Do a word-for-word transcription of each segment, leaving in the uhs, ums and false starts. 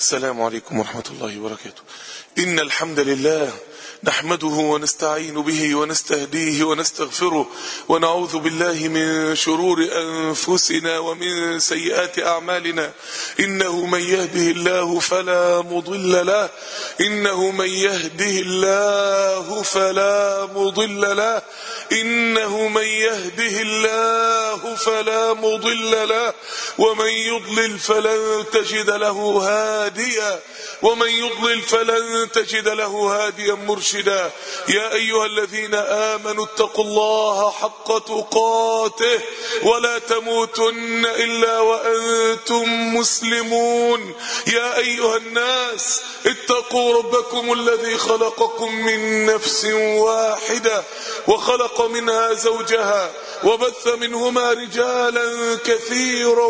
السلام عليكم ورحمة الله وبركاته. إن الحمد لله نحمده ونستعين به ونستهديه ونستغفره ونعوذ بالله من شرور أنفسنا ومن سيئات أعمالنا. إنه من يهده الله فلا مضل له إنه من يهده الله فلا مضل له إنه من يهده الله فلا مضل له ومن يضلل فلن تجد له هاديا ومن يضلل فلن تجد له هاديا مرشدا. يا أيها الذين آمنوا اتقوا الله حق تقاته ولا تموتن إلا وأنتم مسلمون. يا أيها الناس اتقوا ربكم الذي خلقكم من نفس واحدة وخلق منها زوجها وبث منهما رجالا كثيرا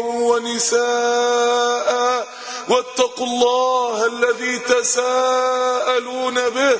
ونساء واتقوا الله الذي تساءلون به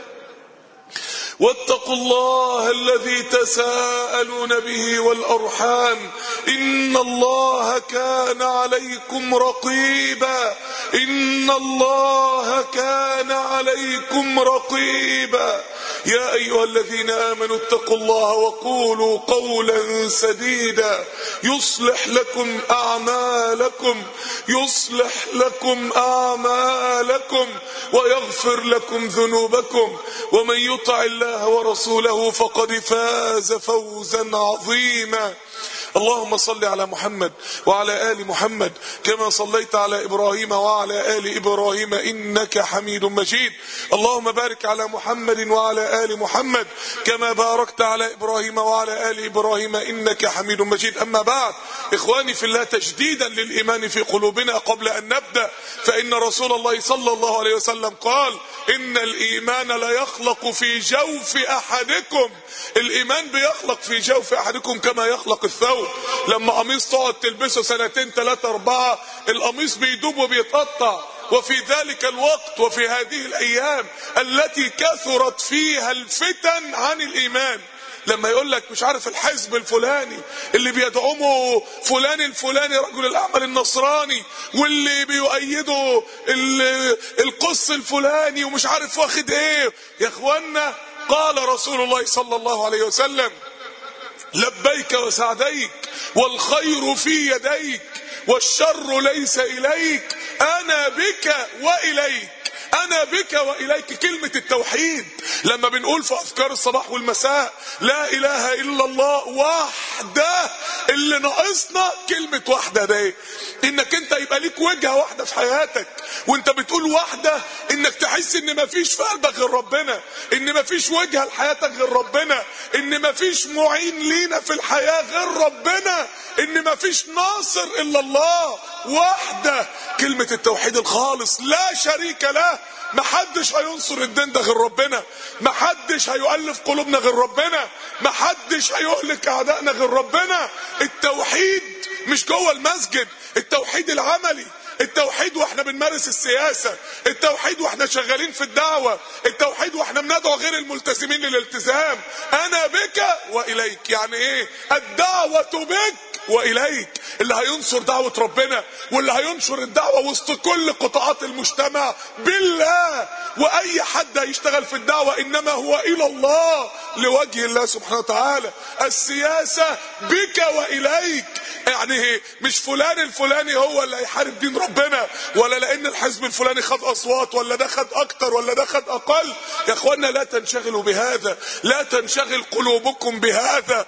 واتقوا الله الذي تساءلون به والأرحام إن الله كان عليكم رقيبا إن الله كان عليكم رقيبا. يا أيها الذين آمنوا اتقوا الله وقولوا قولا سديدا يصلح لكم أعمالكم يصلح لكم أعمالكم ويغفر لكم ذنوبكم ومن يطع الله ورسوله فقد فاز فوزا عظيما. اللهم صل على محمد وعلى آل محمد كما صليت على إبراهيم وعلى آل إبراهيم إنك حميد مجيد. اللهم بارك على محمد وعلى آل محمد كما باركت على إبراهيم وعلى آل إبراهيم إنك حميد مجيد. أما بعد، إخواني في الله، تجديدا للإيمان في قلوبنا قبل أن نبدأ، فإن رسول الله صلى الله عليه وسلم قال: إن الإيمان لا يخلق في جوف أحدكم. الإيمان بيخلق في جوف أحدكم كما يخلق الثوب. لما قميص تقعد تلبسه سنتين ثلاثة أربعة القميص بيدوب وبيتقطع. وفي ذلك الوقت وفي هذه الأيام التي كثرت فيها الفتن عن الإيمان، لما يقول لك مش عارف الحزب الفلاني اللي بيدعمه فلان الفلاني رجل الأعمال النصراني، واللي بيؤيده القس الفلاني ومش عارف واخد ايه. يا اخوانا، قال رسول الله صلى الله عليه وسلم: لبيك وسعديك والخير في يديك والشر ليس إليك أنا بك وإليك أنا بك وإليك. كلمة التوحيد لما بنقول في أذكار الصباح والمساء لا إله إلا الله وحده، اللي ناقصنا كلمة وحده دي، إنك أنت يبقى ليك وجهة واحدة في حياتك. وأنت بتقول وحده، إنك تحس إن مفيش في قلبك غير ربنا، إن مفيش وجهة لحياتك غير ربنا، إن مفيش معين لينا في الحياة غير ربنا، إن مفيش ناصر إلا الله وحده. كلمة التوحيد الخالص لا شريك له. محدش هينصر الدين ده غير ربنا، محدش هيؤلف قلوبنا غير ربنا، محدش هيهلك أعدائنا غير ربنا. التوحيد مش جوه المسجد، التوحيد العملي، التوحيد واحنا بنمارس السياسة، التوحيد واحنا شغالين في الدعوة، التوحيد واحنا بندعو غير الملتزمين للالتزام. أنا بك وإليك، يعني إيه؟ الدعوة بك وإليك. اللي هينصر دعوة ربنا واللي هينشر الدعوة وسط كل قطاعات المجتمع بالله. وأي حد هيشتغل في الدعوة إنما هو إلى الله، لوجه الله سبحانه وتعالى. السياسة بك وإليك، يعني مش فلان الفلاني هو اللي هيحارب دين ربنا، ولا لأن الحزب الفلاني خد أصوات ولا ده خد أكتر ولا ده خد أقل. يا أخوانا، لا تنشغلوا بهذا، لا تنشغل قلوبكم بهذا.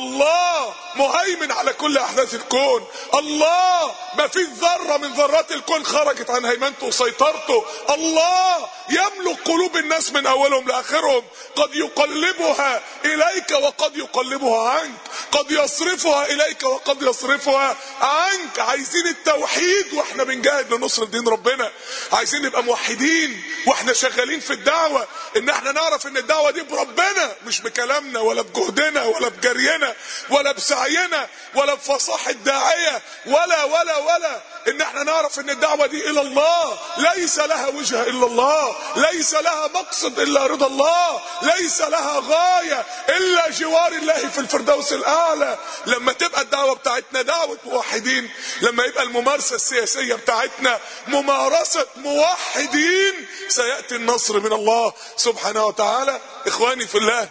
الله مهيمن على كل أحداث الكون. الله ما في ذرة من ذرات الكون خرجت عن هيمنته وسيطرته. الله يملك قلوب الناس من أولهم لآخرهم. قد يقلبها إليك وقد يقلبها عنك، قد يصرفها إليك وقد يصرفها عنك. عايزين التوحيد واحنا بنجاهد لنصر دين ربنا، عايزين نبقى موحدين واحنا شغالين في الدعوة، ان احنا نعرف ان الدعوة دي بربنا، مش بكلامنا ولا بجهدنا ولا بجرينا ولا بسعينا ولا بفصاحة الداعية ولا ولا ولا ان احنا نعرف ان الدعوة دي الى الله ليس لها وجهة الا الله، ليس لها مقصد الا رضا الله، ليس لها غاية الا جوار الله في الفردوس الاعلى. لما تبقى الدعوة بتاعتنا دعوة موحدين، لما يبقى الممارسة السياسية بتاعتنا ممارسة موحدين، سيأتي النصر من الله سبحانه وتعالى. اخواني في الله،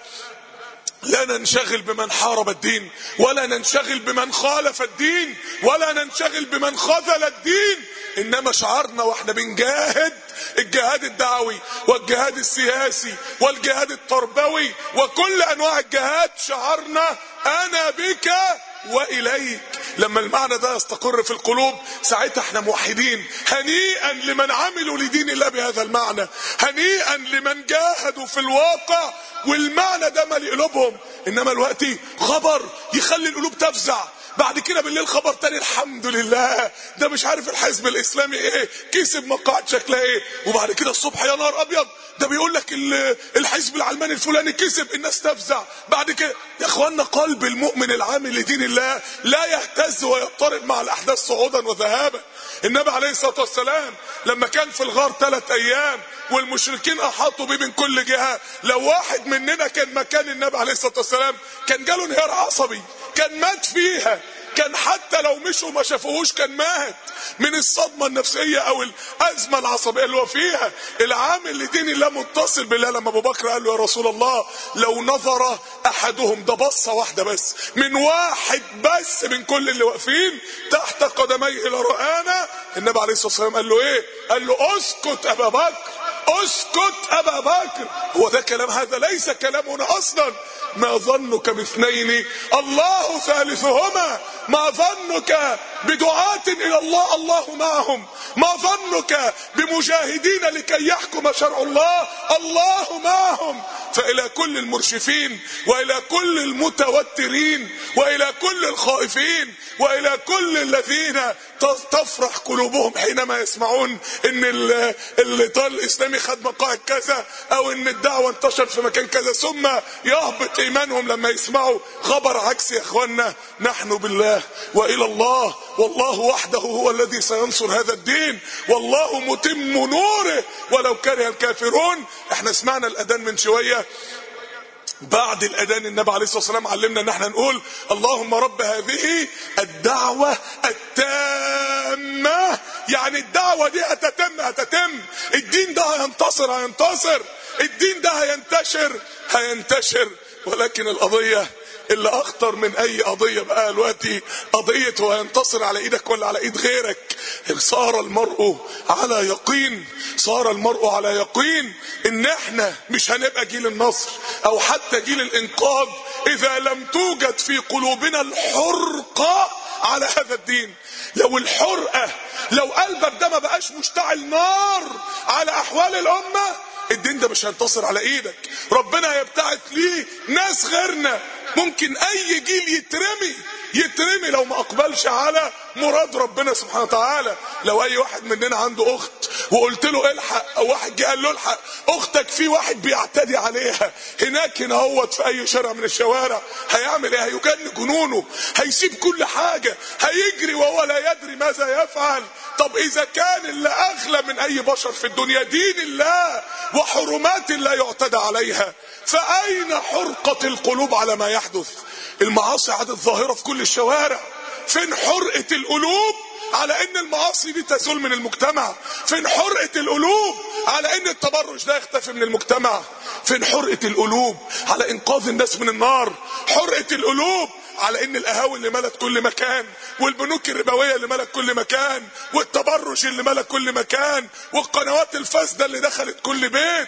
لا ننشغل بمن حارب الدين، ولا ننشغل بمن خالف الدين، ولا ننشغل بمن خذل الدين، انما شعارنا واحنا بنجاهد الجهاد الدعوي والجهاد السياسي والجهاد التربوي وكل انواع الجهاد، شعارنا انا بك واليك. لما المعنى ده يستقر في القلوب ساعتها احنا موحدين. هنيئا لمن عملوا لدين الله بهذا المعنى، هنيئا لمن جاهدوا في الواقع والمعنى ده مالي قلوبهم. انما الوقت خبر يخلي القلوب تفزع، بعد كده بالليل خبر تاني الحمد لله ده مش عارف الحزب الاسلامي ايه كسب مقاعد شكلها ايه، وبعد كده الصبح يا نهار ابيض ده بيقول لك الحزب العلماني الفلاني كسب، الناس تفزع. بعد كده يا اخوانا قلب المؤمن العامل لدين الله لا يهتز ويضطرب مع الاحداث صعودا وذهابا. النبي عليه الصلاه والسلام لما كان في الغار ثلاث ايام والمشركين احاطوا بيه من كل جهه، لو واحد مننا كان مكان النبي عليه الصلاه والسلام كان جاله انهيار عصبي، كان مات فيها، كان حتى لو مشوا ما شافوهوش كان مات من الصدمه النفسيه او الازمه العصبيه اللي هو فيها. العامل لدين الله متصل بالله. لما ابو بكر قال له يا رسول الله لو نظر احدهم، ده بصه واحده بس من واحد بس من كل اللي واقفين تحت قدميه الى رآنا، النبي عليه الصلاه والسلام قال له ايه؟ قال له اسكت ابا بكر، اسكت ابا بكر. هو ده كلام؟ هذا ليس كلامنا اصلا. ما ظنك باثنين الله ثالثهما، ما ظنك بدعاة الى الله الله معهم، ما ظنك بمجاهدين لكي يحكم شرع الله الله معهم. فالى كل المرشفين والى كل المتوترين والى كل الخائفين والى كل الذين تفرح قلوبهم حينما يسمعون ان الاطار الاسلامي خد مقاعد كذا او ان الدعوه انتشر في مكان كذا، ثم يهبط ايمانهم لما يسمعوا خبر عكس. يا اخوانا نحن بالله والى الله، والله وحده هو الذي سينصر هذا الدين، والله متم نوره ولو كره الكافرون. احنا سمعنا الاذان من شويه، بعد الاذان النبي عليه الصلاه والسلام علمنا ان احنا نقول اللهم رب هذه الدعوه التامه، يعني الدعوه دي هتتم هتتم، الدين ده هينتصر هينتصر، الدين ده هينتشر هينتشر. ولكن القضيه اللي اخطر من اي قضيه بقى دلوقتي قضيه هو ينتصر على ايدك ولا على ايد غيرك. صار المرء على يقين، صار المرء على يقين ان احنا مش هنبقى جيل النصر او حتى جيل الانقاذ اذا لم توجد في قلوبنا الحرقه على هذا الدين. لو الحرقه، لو قلبك ده ما بقاش مشتعل نار على احوال الامه، الدين ده مش هينتصر على ايدك. ربنا هيبتعث ليه ناس غيرنا. ممكن اي جيل يترمي يترمي لو ما اقبلش على مراد ربنا سبحانه وتعالى. لو اي واحد مننا عنده اخت وقلت له الحق، او واحد جه قال له الحق اختك في واحد بيعتدي عليها هناك هنا هوت في اي شارع من الشوارع، هيعمل ايه؟ هيجن جنونه، هيسيب كل حاجه، هيجري وهو لا يدري ماذا يفعل. طب اذا كان اللي اغلى من اي بشر في الدنيا دين الله وحرمات لا يعتدى عليها، فاين حرقة القلوب على ما يحدث؟ المعاصي عادت ظاهرة في كل الشوارع. فين حرقة القلوب على ان المعاصي دي تزول من المجتمع؟ فين حرقة القلوب على ان التبرج ده يختفي من المجتمع؟ فين حرقة القلوب على انقاذ الناس من النار؟ حرقة القلوب على ان القهاوي اللي ملت كل مكان، والبنوك الربويه اللي ملت كل مكان، والتبرج اللي ملت كل مكان، والقنوات الفاسده اللي دخلت كل بيت،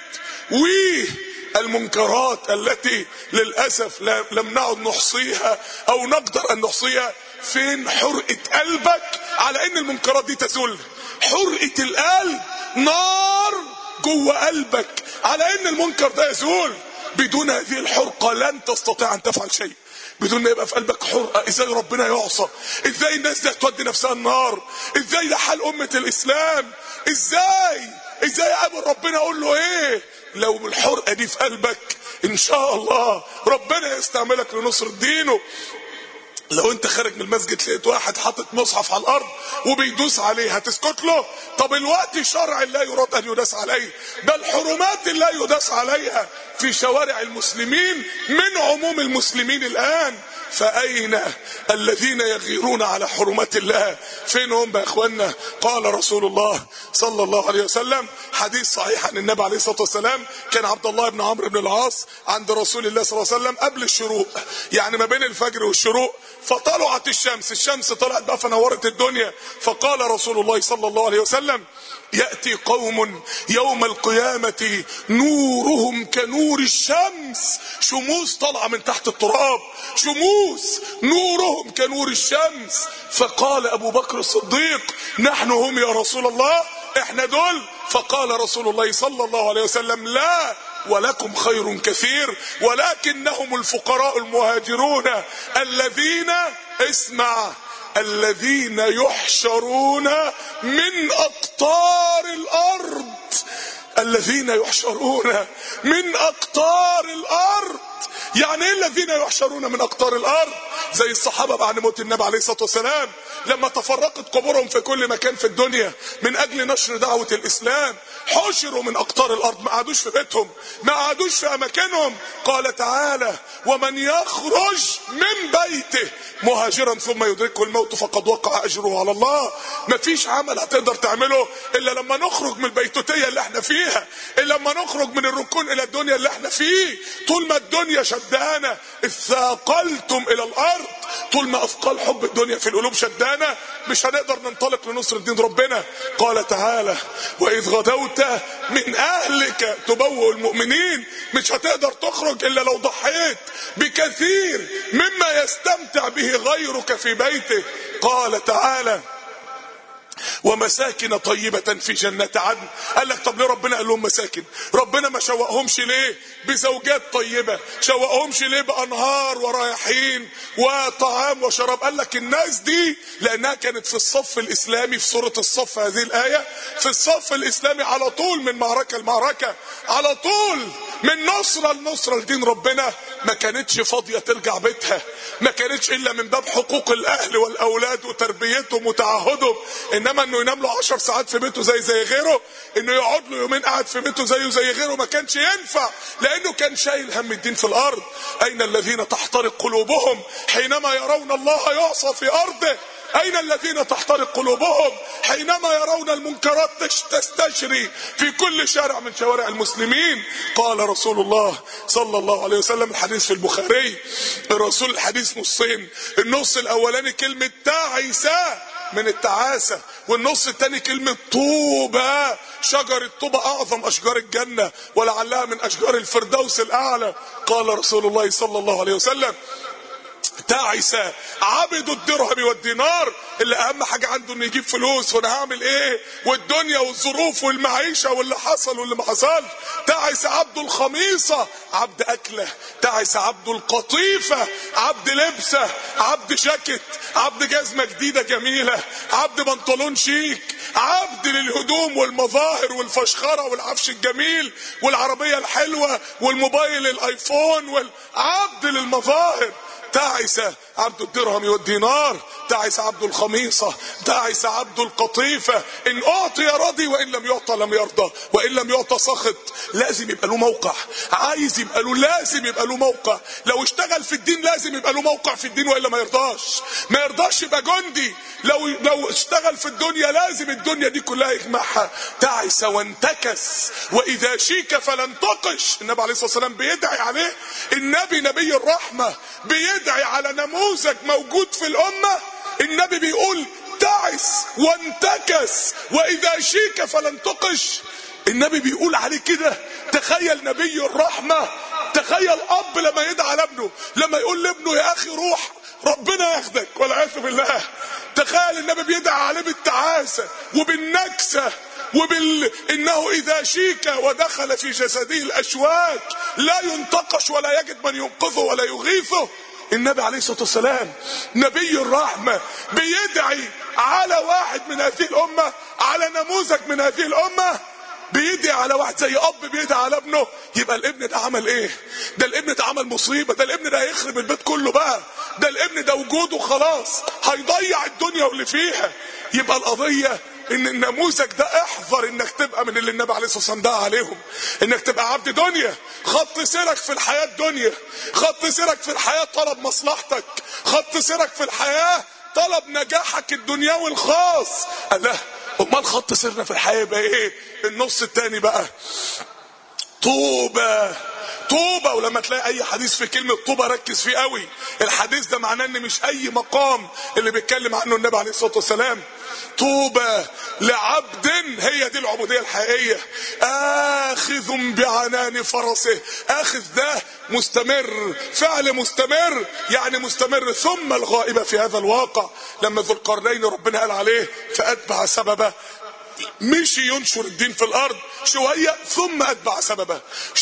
والمنكرات التي للاسف لم نعد نحصيها او نقدر ان نحصيها. فين حرقه قلبك على ان المنكرات دي تزول؟ حرقه القلب نار جوه قلبك على ان المنكر ده يزول. بدون هذه الحرقه لن تستطيع ان تفعل شيء. بدون ما يبقى في قلبك حرقه، ازاي ربنا يعصى؟ ازاي الناس دي هتودي نفسها النار؟ ازاي ده حال امه الاسلام؟ ازاي ازاي اقابل ربنا اقول له ايه؟ لو الحرقه دي في قلبك ان شاء الله ربنا يستعملك لنصر دينه. لو انت خارج من المسجد لقيت واحد حاطط مصحف على الارض وبيدوس عليه هتسكت له؟ طب الوقت شرع لا يراد ان يداس عليه، بل حرمات لا يداس عليها في شوارع المسلمين من عموم المسلمين الان. فأين الذين يغيرون على حرمات الله؟ فين هم يا اخوانا؟ قال رسول الله صلى الله عليه وسلم، حديث صحيح عن النبي عليه الصلاة والسلام، كان عبد الله بن عمرو بن العاص عند رسول الله صلى الله عليه وسلم قبل الشروق، يعني ما بين الفجر والشروق، فطلعت الشمس، الشمس طلعت بقى فنورت الدنيا، فقال رسول الله صلى الله عليه وسلم: يأتي قوم يوم القيامة نورهم كنور الشمس، شموس طالعة من تحت التراب، شموس نورهم كنور الشمس. فقال أبو بكر الصديق: نحن هم يا رسول الله، احنا دول؟ فقال رسول الله صلى الله عليه وسلم: لا، ولكم خير كثير، ولكنهم الفقراء المهاجرون الذين، اسمع، الذين يحشرون من أقطار الأرض، الذين يحشرون من أقطار الأرض. يعني ايه الذين يحشرون من أقطار الأرض؟ زي الصحابة بعد موت النبي عليه الصلاة والسلام لما تفرقت قبورهم في كل مكان في الدنيا من أجل نشر دعوة الإسلام، حشروا من أقطار الأرض، ما قعدوش في بيتهم، ما قعدوش في أماكنهم. قال تعالى: ومن يخرج من بيته مهاجرا ثم يدركه الموت فقد وقع أجره على الله. مفيش عمل هتقدر تعمله إلا لما نخرج من البيتوتية اللي احنا فيها، إلا لما نخرج من الركون إلى الدنيا اللي احنا فيه. طول ما الدنيا شدانا اثاقلتم إلى الأرض، طول ما أثقال حب الدنيا في القلوب شدانا مش هنقدر ننطلق لنصر دين ربنا. قال تعالى: وإذ غدوت من أهلك تبوئ المؤمنين، مش هتقدر تخرج إلا لو ضحيت بكثير مما يستمتع به غيرك في بيته. قال تعالى: ومساكن طيبة في جنات عدن. قال لك طب ليه ربنا قال لهم مساكن؟ ربنا ما شوقهمش ليه بزوجات طيبة؟ شوقهمش ليه بأنهار ورياحين وطعام وشراب؟ قال لك الناس دي لأنها كانت في الصف الإسلامي، في سورة الصف هذه الآية، في الصف الإسلامي على طول، من معركة لمعركة، على طول من نصرة لنصرة لدين ربنا، ما كانتش فاضية ترجع بيتها، ما كانتش إلا من باب حقوق الأهل والأولاد وتربيتهم وتعهدهم. انما انه ينام له عشر ساعات في بيته زي زي غيره، انه يقعد له يومين قاعد في بيته زيه زي غيره، ما كانش ينفع، لانه كان شايل هم الدين في الارض. اين الذين تحترق قلوبهم حينما يرون الله يعصى في ارضه؟ اين الذين تحترق قلوبهم حينما يرون المنكرات تستشري في كل شارع من شوارع المسلمين؟ قال رسول الله صلى الله عليه وسلم، الحديث في البخاري، الرسول الحديث نصين، النص الاولاني كلمة تعيسى من التعاسة، والنص الثاني كلمة طوبى، شجر الطوبى اعظم اشجار الجنة ولعلها من اشجار الفردوس الاعلى. قال رسول الله صلى الله عليه وسلم: تعس عبد الدرهم والدينار، اللي اهم حاجة عنده انه يجيب فلوس، وانا هعمل ايه، والدنيا والظروف والمعيشة واللي حصل واللي ما حصلش. تعس عبد الخميصة، عبد اكله. تعس عبد القطيفة، عبد لبسة، عبد جاكيت، عبد جزمة جديدة جميلة، عبد بنطلون شيك، عبد للهدوم والمظاهر والفشخرة والعفش الجميل والعربية الحلوة والموبايل الايفون، والعبد للمظاهر. تعس عبد الدرهم والدينار، تعس عبد الخميصة، تعس عبد القطيفة. إن أعطي رضي، وإن لم يعطى لم يرضى، وإن لم يعطى سخط. لازم يبقى له موقع، عايز يبقى له، لازم يبقى له موقع. لو اشتغل في الدين لازم يبقى له موقع في الدين، وإلا ما يرضاش، ما يرضاش يبقى جندي. لو لو اشتغل في الدنيا لازم الدنيا دي كلها يجمعها. تعس وانتكس، وإذا شيك فلن تقش. النبي عليه الصلاة والسلام بيدعي عليه، النبي نبي الرحمة بيدعي على نموذج موجود في الأمة. النبي بيقول تعس وانتكس وإذا شيك فلن تقش. النبي بيقول عليه كده. تخيل نبي الرحمة، تخيل أب لما يدعي على ابنه، لما يقول لابنه يا أخي روح ربنا ياخدك والعياذ بالله. تخيل النبي بيدعي عليه بالتعاسة وبالنكسة وبال انه اذا شيك ودخل في جسده الاشواك لا ينتقش ولا يجد من ينقذه ولا يغيثه. النبي عليه الصلاة والسلام نبي الرحمة بيدعي على واحد من هذه الامة، على نموذج من هذه الامة. بيدعي على واحد زي اب بيدعي على ابنه، يبقى الابن ده عمل ايه؟ ده الابن ده عمل مصيبه، ده الابن ده هيخرب البيت كله بقى، ده الابن ده وجوده خلاص هيضيع الدنيا واللي فيها. يبقى القضيه ان النموذج ده احذر انك تبقى من اللي النبي عليه الصلاه والسلام دعا عليهم، انك تبقى عبد دنيا. خط سيرك في الحياه الدنيا، خط سيرك في الحياه طلب مصلحتك، خط سيرك في الحياه طلب نجاحك الدنيوي الخاص. الله، امال خط سيرنا في الحياه يبقى ايه؟ النص التاني بقى طوبى. طوبى، ولما تلاقي اي حديث في كلمه طوبى ركز فيه قوي. الحديث ده معناه ان مش اي مقام اللي بيتكلم عنه النبي عليه الصلاه والسلام. طوبى لعبد، هي دي العبوديه الحقيقيه، اخذ بعنان فرسه. اخذ ده مستمر، فعل مستمر، يعني مستمر. ثم الغائبه في هذا الواقع، لما ذو القرنين ربنا قال عليه فاتبع سببه، مشي ينشر الدين في الارض شويه ثم اتبع سببه،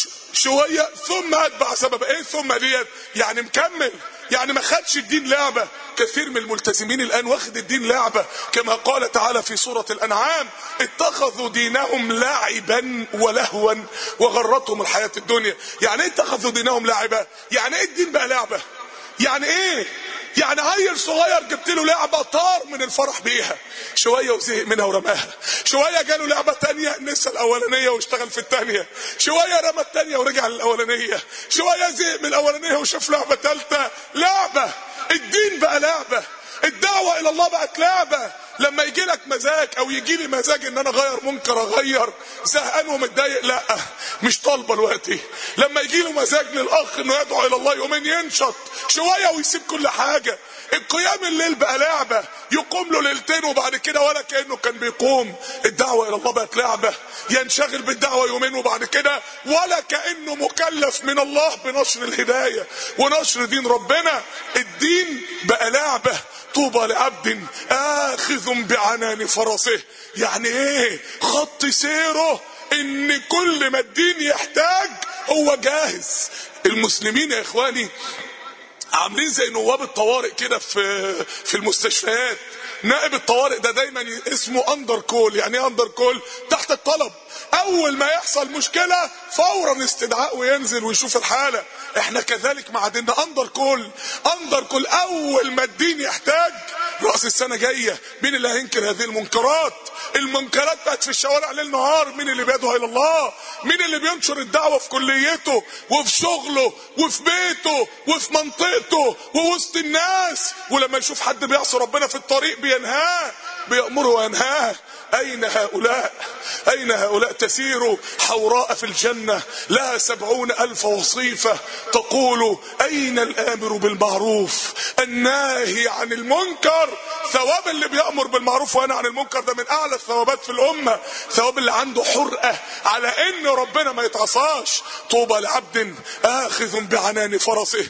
شويه ثم اتبع سببه. ايه ثم ديت؟ يعني مكمل، يعني ما خدش الدين لعبه. كثير من الملتزمين الان واخد الدين لعبه، كما قال تعالى في سوره الانعام اتخذوا دينهم لعبا ولهوا وغرتهم الحياه الدنيا. يعني ايه اتخذوا دينهم لعبه؟ يعني ايه الدين بقى لعبه؟ يعني ايه؟ يعني عيل صغير جبت له لعبه طار من الفرح بيها، شويه وزهق منها ورماها، شويه جاله لعبه تانية نسى الاولانيه واشتغل في التانية، شويه رمى التانية ورجع للاولانيه، شويه زهق من الاولانيه وشاف لعبه ثالثه. لعبه، الدين بقى لعبه، الدعوه الى الله بقت لعبه. لما يجي لك مزاج او يجي لي مزاج ان انا اغير منكر اغير، زهقان ومتضايق لا مش طالبه دلوقتي. لما يجي له مزاج للاخ انه يدعو الى الله يومين ينشط شويه ويسيب كل حاجه. القيام الليل بقى لعبه، يقوم له ليلتين وبعد كده ولا كانه كان بيقوم. الدعوه الى الله بقت لعبه، ينشغل بالدعوه يومين وبعد كده ولا كانه مكلف من الله بنشر الهدايه ونشر دين ربنا. الدين بقى لعبه. طوبى لعبد آخذ بعنان فرسه، يعني ايه؟ خط سيره ان كل ما الدين يحتاج هو جاهز. المسلمين يا اخواني عاملين زي نواب الطوارئ كده في في المستشفيات. نائب الطوارئ ده دايما اسمه اندر كول. يعني ايه اندر كول؟ تحت الطلب. اول ما يحصل مشكله فورا استدعاء وينزل ويشوف الحاله. احنا كذلك مع ديننا اندر كول. اندر كول، اول ما الدين يحتاج. راس السنه جايه، مين اللي هينكر هذه المنكرات؟ المنكرات بقت في الشوارع ليل نهار. مين اللي بيدعو الى الله؟ مين اللي بينشر الدعوه في كليته وفي شغله وفي بيته وفي منطقته ووسط الناس؟ ولما يشوف حد بيعصي ربنا في الطريق بينهاه، بيأمره وينهاه. أين هؤلاء؟ أين هؤلاء؟ تسير حوراء في الجنة لها سبعون ألف وصيفة تقول أين الآمر بالمعروف الناهي عن المنكر؟ ثواب اللي بيأمر بالمعروف وينهى عن المنكر ده من أعلى الثوابات في الأمة. ثواب اللي عنده حرقة على إن ربنا ما يتعصاش. طوبى لعبد آخذ بعنان فرسه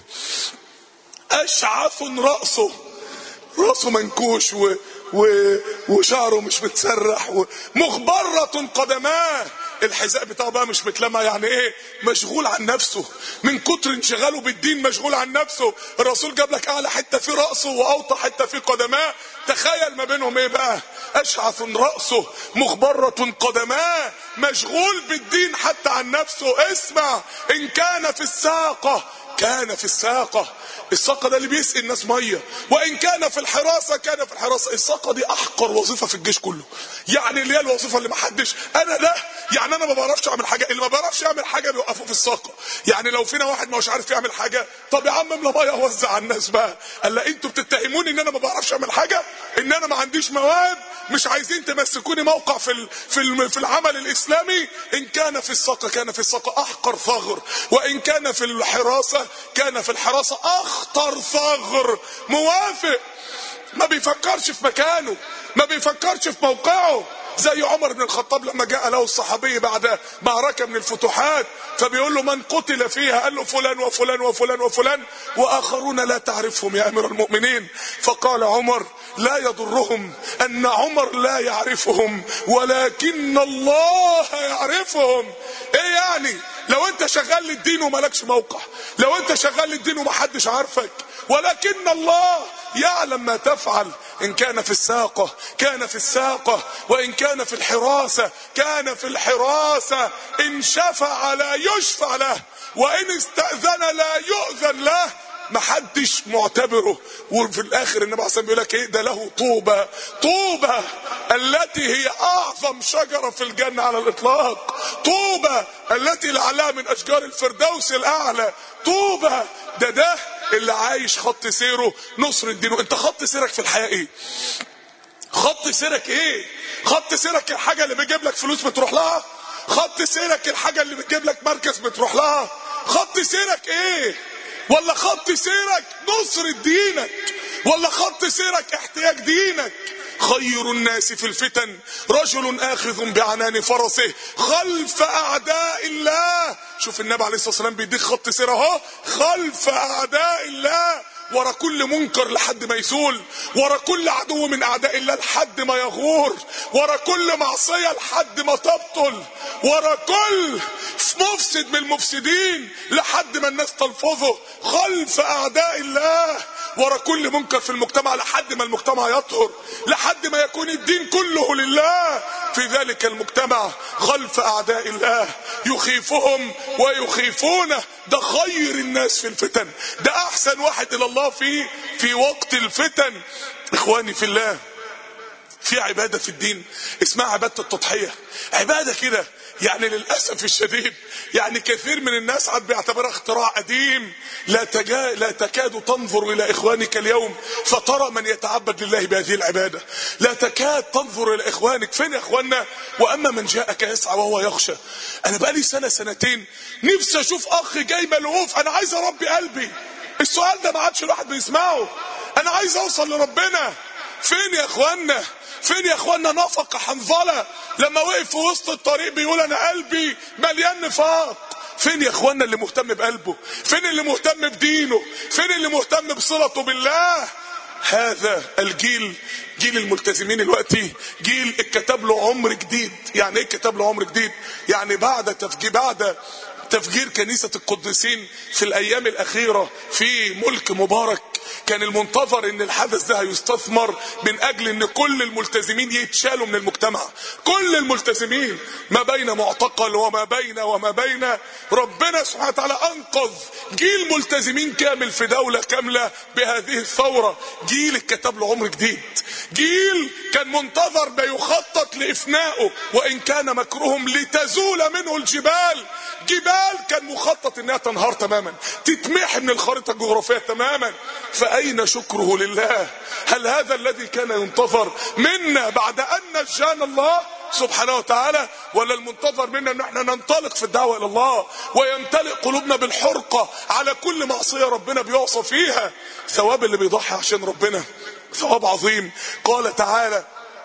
أشعث رأسه، رأسه منكوش و و... وشعره مش متسرح، ومغبرة قدماه. الحذاء بتاعه بقى مش متلمع. يعني ايه؟ مشغول عن نفسه من كتر انشغاله بالدين، مشغول عن نفسه. الرسول جاب لك اعلى حته في راسه واوطى حته في قدماه، تخيل ما بينهم ايه بقى؟ اشعث راسه مغبرة قدماه، مشغول بالدين حتى عن نفسه. اسمع، ان كان في الساقه كان في الساقة. الساقة ده اللي بيسقي الناس مية. وإن كان في الحراسة كان في الحراسة. الساقة دي أحقر وظيفة في الجيش كله. يعني اللي هي الوظيفة اللي ما حدش، أنا ده يعني أنا ما بعرفش أعمل حاجة. اللي ما بعرفش يعمل حاجة بيوقفوه في الساقة. يعني لو فينا واحد ما هوش عارف يعمل حاجة، طب يا عم املى مية ووزع على الناس بقى. قال لا انتوا بتتهموني ان انا ما بعرفش اعمل حاجة، ان انا ما عنديش مواهب، مش عايزين تمسكوني موقع في ال... في ال... في العمل الاسلامي. ان كان في الساقة كان في الساقة احقر ثغر، وان كان في الحراسة كان في الحراسة اخطر ثغر. موافق، ما بيفكرش في مكانه، ما بيفكرش في موقعه. زي عمر بن الخطاب لما جاء له الصحابي بعد معركة من الفتوحات، فبيقول له من قتل فيها؟ قال له فلان وفلان وفلان وفلان واخرون لا تعرفهم يا امير المؤمنين. فقال عمر لا يضرهم ان عمر لا يعرفهم ولكن الله يعرفهم. ايه يعني؟ لو انت شغال للدين ومالكش موقع، لو انت شغال للدين ومحدش عارفك، ولكن الله يعلم ما تفعل. إن كان في الساقة كان في الساقة، وإن كان في الحراسة كان في الحراسة، إن شفع لا يشفع له، وإن استأذن لا يؤذن له. محدش معتبره. وفي الاخر النبي عليه الصلاه والسلام بيقول لك ايه ده؟ له طوبى، طوبى التي هي اعظم شجره في الجنه على الاطلاق، طوبى التي لعلها من اشجار الفردوس الاعلى، طوبى. ده ده اللي عايش خط سيره نصر الدين. انت خط سيرك في الحياه ايه؟ خط سيرك ايه؟ خط سيرك الحاجه اللي بيجيب لك فلوس بتروح لها؟ خط سيرك الحاجه اللي بتجيب لك مركز بتروح لها؟ خط سيرك ايه؟ ولا خط سيرك نصر دينك؟ ولا خط سيرك احتياج دينك؟ خير الناس في الفتن رجل آخذ بعنان فرسه خلف أعداء الله. شوف النبي عليه الصلاة والسلام بيديك خط سير اهو، خلف أعداء الله، ورا كل منكر لحد ما يزول، ورا كل عدو من أعداء الله لحد ما يغور، ورا كل معصية لحد ما تبطل، ورا كل مفسد من المفسدين لحد ما الناس تلفظه، خلف أعداء الله، ورا كل منكر في المجتمع لحد ما المجتمع يطهر، لحد ما يكون الدين كله لله في ذلك المجتمع، خلف أعداء الله يخيفهم ويخيفونه. ده خير الناس في الفتن، ده أحسن واحد إلى الله في في وقت الفتن. إخواني في الله، في عبادة في الدين اسمها عبادة التضحية، عبادة كده يعني للأسف الشديد يعني كثير من الناس عاد بيعتبرها اختراع قديم. لا, تجا... لا تكاد تنظر إلى إخوانك اليوم فترى من يتعبد لله بهذه العبادة، لا تكاد تنظر إلى إخوانك. فين يا إخواننا؟ وأما من جاءك يسعى وهو يخشى. أنا بقالي سنة سنتين نفسي أشوف أخ جاي ملهوف، أنا عايز أربي قلبي. السؤال ده ما عادش الواحد بيسمعه، أنا عايز أوصل لربنا. فين يا إخواننا؟ فين يا اخوانا نفق حنظلة لما وقف في وسط الطريق بيقول انا قلبي مليان نفاق؟ فين يا اخوانا اللي مهتم بقلبه؟ فين اللي مهتم بدينه؟ فين اللي مهتم بصلته بالله؟ هذا الجيل، جيل الملتزمين الوقتي، جيل اتكتب له عمر جديد. يعني ايه اتكتب له عمر جديد؟ يعني بعد تفجير بعد تفجير كنيسة القديسين في الايام الاخيرة في ملك مبارك، كان المنتظر ان الحدث ده هيستثمر من اجل ان كل الملتزمين يتشالوا من المجتمع، كل الملتزمين ما بين معتقل وما بين وما بين. ربنا سبحانه وتعالى انقذ جيل ملتزمين كامل في دولة كاملة بهذه الثورة. جيل اتكتب له عمر جديد، جيل كان منتظر ما يخطط لافنائه، وان كان مكرهم لتزول منه الجبال. جبال كان مخطط انها تنهار تماما، تتمحي من الخريطة الجغرافية تماما. فأين شكره لله؟ هل هذا الذي كان ينتظر منا بعد أن نجانا الله سبحانه وتعالى؟ ولا المنتظر منا ان احنا ننطلق في الدعوة الى الله ويمتلئ قلوبنا بالحرقة على كل معصية ربنا بيعصى فيها؟ ثواب اللي بيضحي عشان ربنا ثواب عظيم. قال تعالى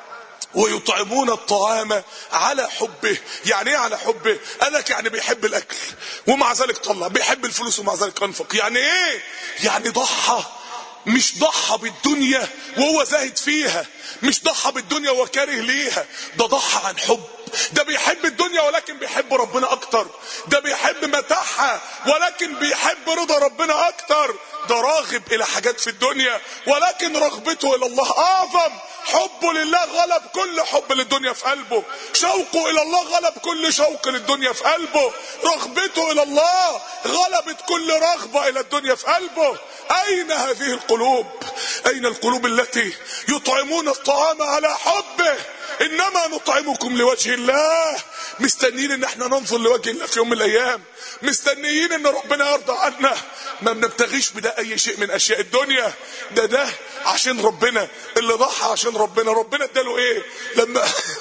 ويطعمون الطعام على حبه. يعني ايه على حبه؟ قالك يعني بيحب الاكل ومع ذلك طلع، بيحب الفلوس ومع ذلك انفق. يعني ايه؟ يعني ضحى، مش ضحى بالدنيا وهو زاهد فيها، مش ضحى بالدنيا وهو كاره ليها، ده ضحى عن حب. ده بيحب الدنيا ولكن بيحب ربنا اكتر، ده بيحب متاعها ولكن بيحب رضا ربنا اكتر، ده راغب الى حاجات في الدنيا ولكن رغبته الى الله اعظم. حبه لله غلب كل حب للدنيا في قلبه، شوقه الى الله غلب كل شوق للدنيا في قلبه، رغبته الى الله غلبت كل رغبة الى الدنيا في قلبه. اين هذه القلوب؟ اين القلوب التي يطعمون الطعام على حبه؟ انما نطعمكم لوجه الله. مستنيين ان احنا ننظر لوجه الله في يوم من الايام، مستنيين ان ربنا يرضى عنا. ما بنبتغيش بده اي شيء من اشياء الدنيا، ده ده عشان ربنا. اللي ضحى عشان ربنا ربنا اداله ايه؟ لما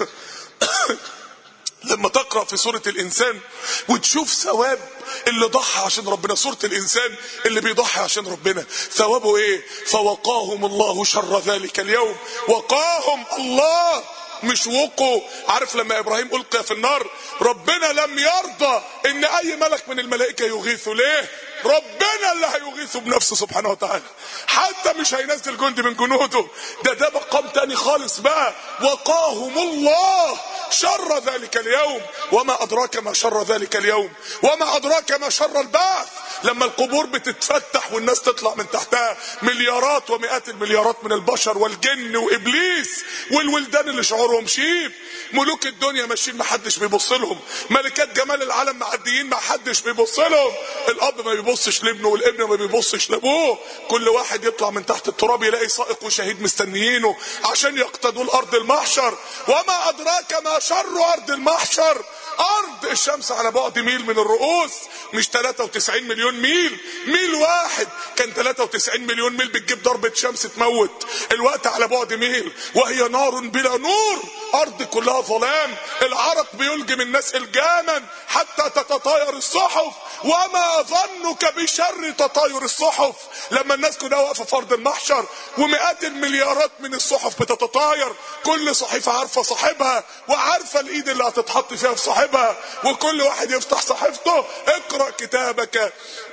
لما تقرأ في سورة الإنسان وتشوف ثواب اللي ضحى عشان ربنا، سورة الإنسان اللي بيضحي عشان ربنا ثوابه ايه؟ فوقاهم الله شر ذلك اليوم. وقاهم الله، مش وقوا. عارف لما ابراهيم القى في النار ربنا لم يرضى ان اي ملك من الملائكة يغيثه. ليه؟ ربنا اللي هيغيثه بنفسه سبحانه وتعالى، حتى مش هينزل جندي من جنوده. ده ده مقام تاني خالص بقى. وقاهم الله شر ذلك اليوم. وما أدراك ما شر ذلك اليوم، وما أدراك ما شر البعث. لما القبور بتتفتح والناس تطلع من تحتها، مليارات ومئات المليارات من البشر والجن وإبليس والولدان اللي شعورهم شيب. ملوك الدنيا ماشيين محدش بيبص لهم، ملكات جمال العالم معديين محدش بيبص لهم. الأب ما بيبصش لابنه والابن ما بيبصش لأبوه. كل واحد يطلع من تحت التراب يلاقي سائق وشهيد مستنيينه عشان يقتدوا الأرض المحشر. وما أدراك ما شر أرض المحشر. أرض الشمس على بعد ميل من الرؤوس، مش ثلاثة وتسعين مليون ميل. ميل واحد كان ثلاثة وتسعين مليون ميل بتجيب ضربة شمس تموت. الوقت على بعد ميل وهي نار بلا نور. أرض كلها ظلام، العرق بيلجم الناس الجاما حتى تتطاير الصحف. وما ظنك بشر تطاير الصحف. لما الناس كلها واقفة في أرض المحشر ومئات المليارات من الصحف بتتطاير، كل صحيفة عارفة صاحبها وعارفة الإيد اللي هتتحط فيها في صاحبها، وكل واحد يفتح صحيفته. اقرأ كتابك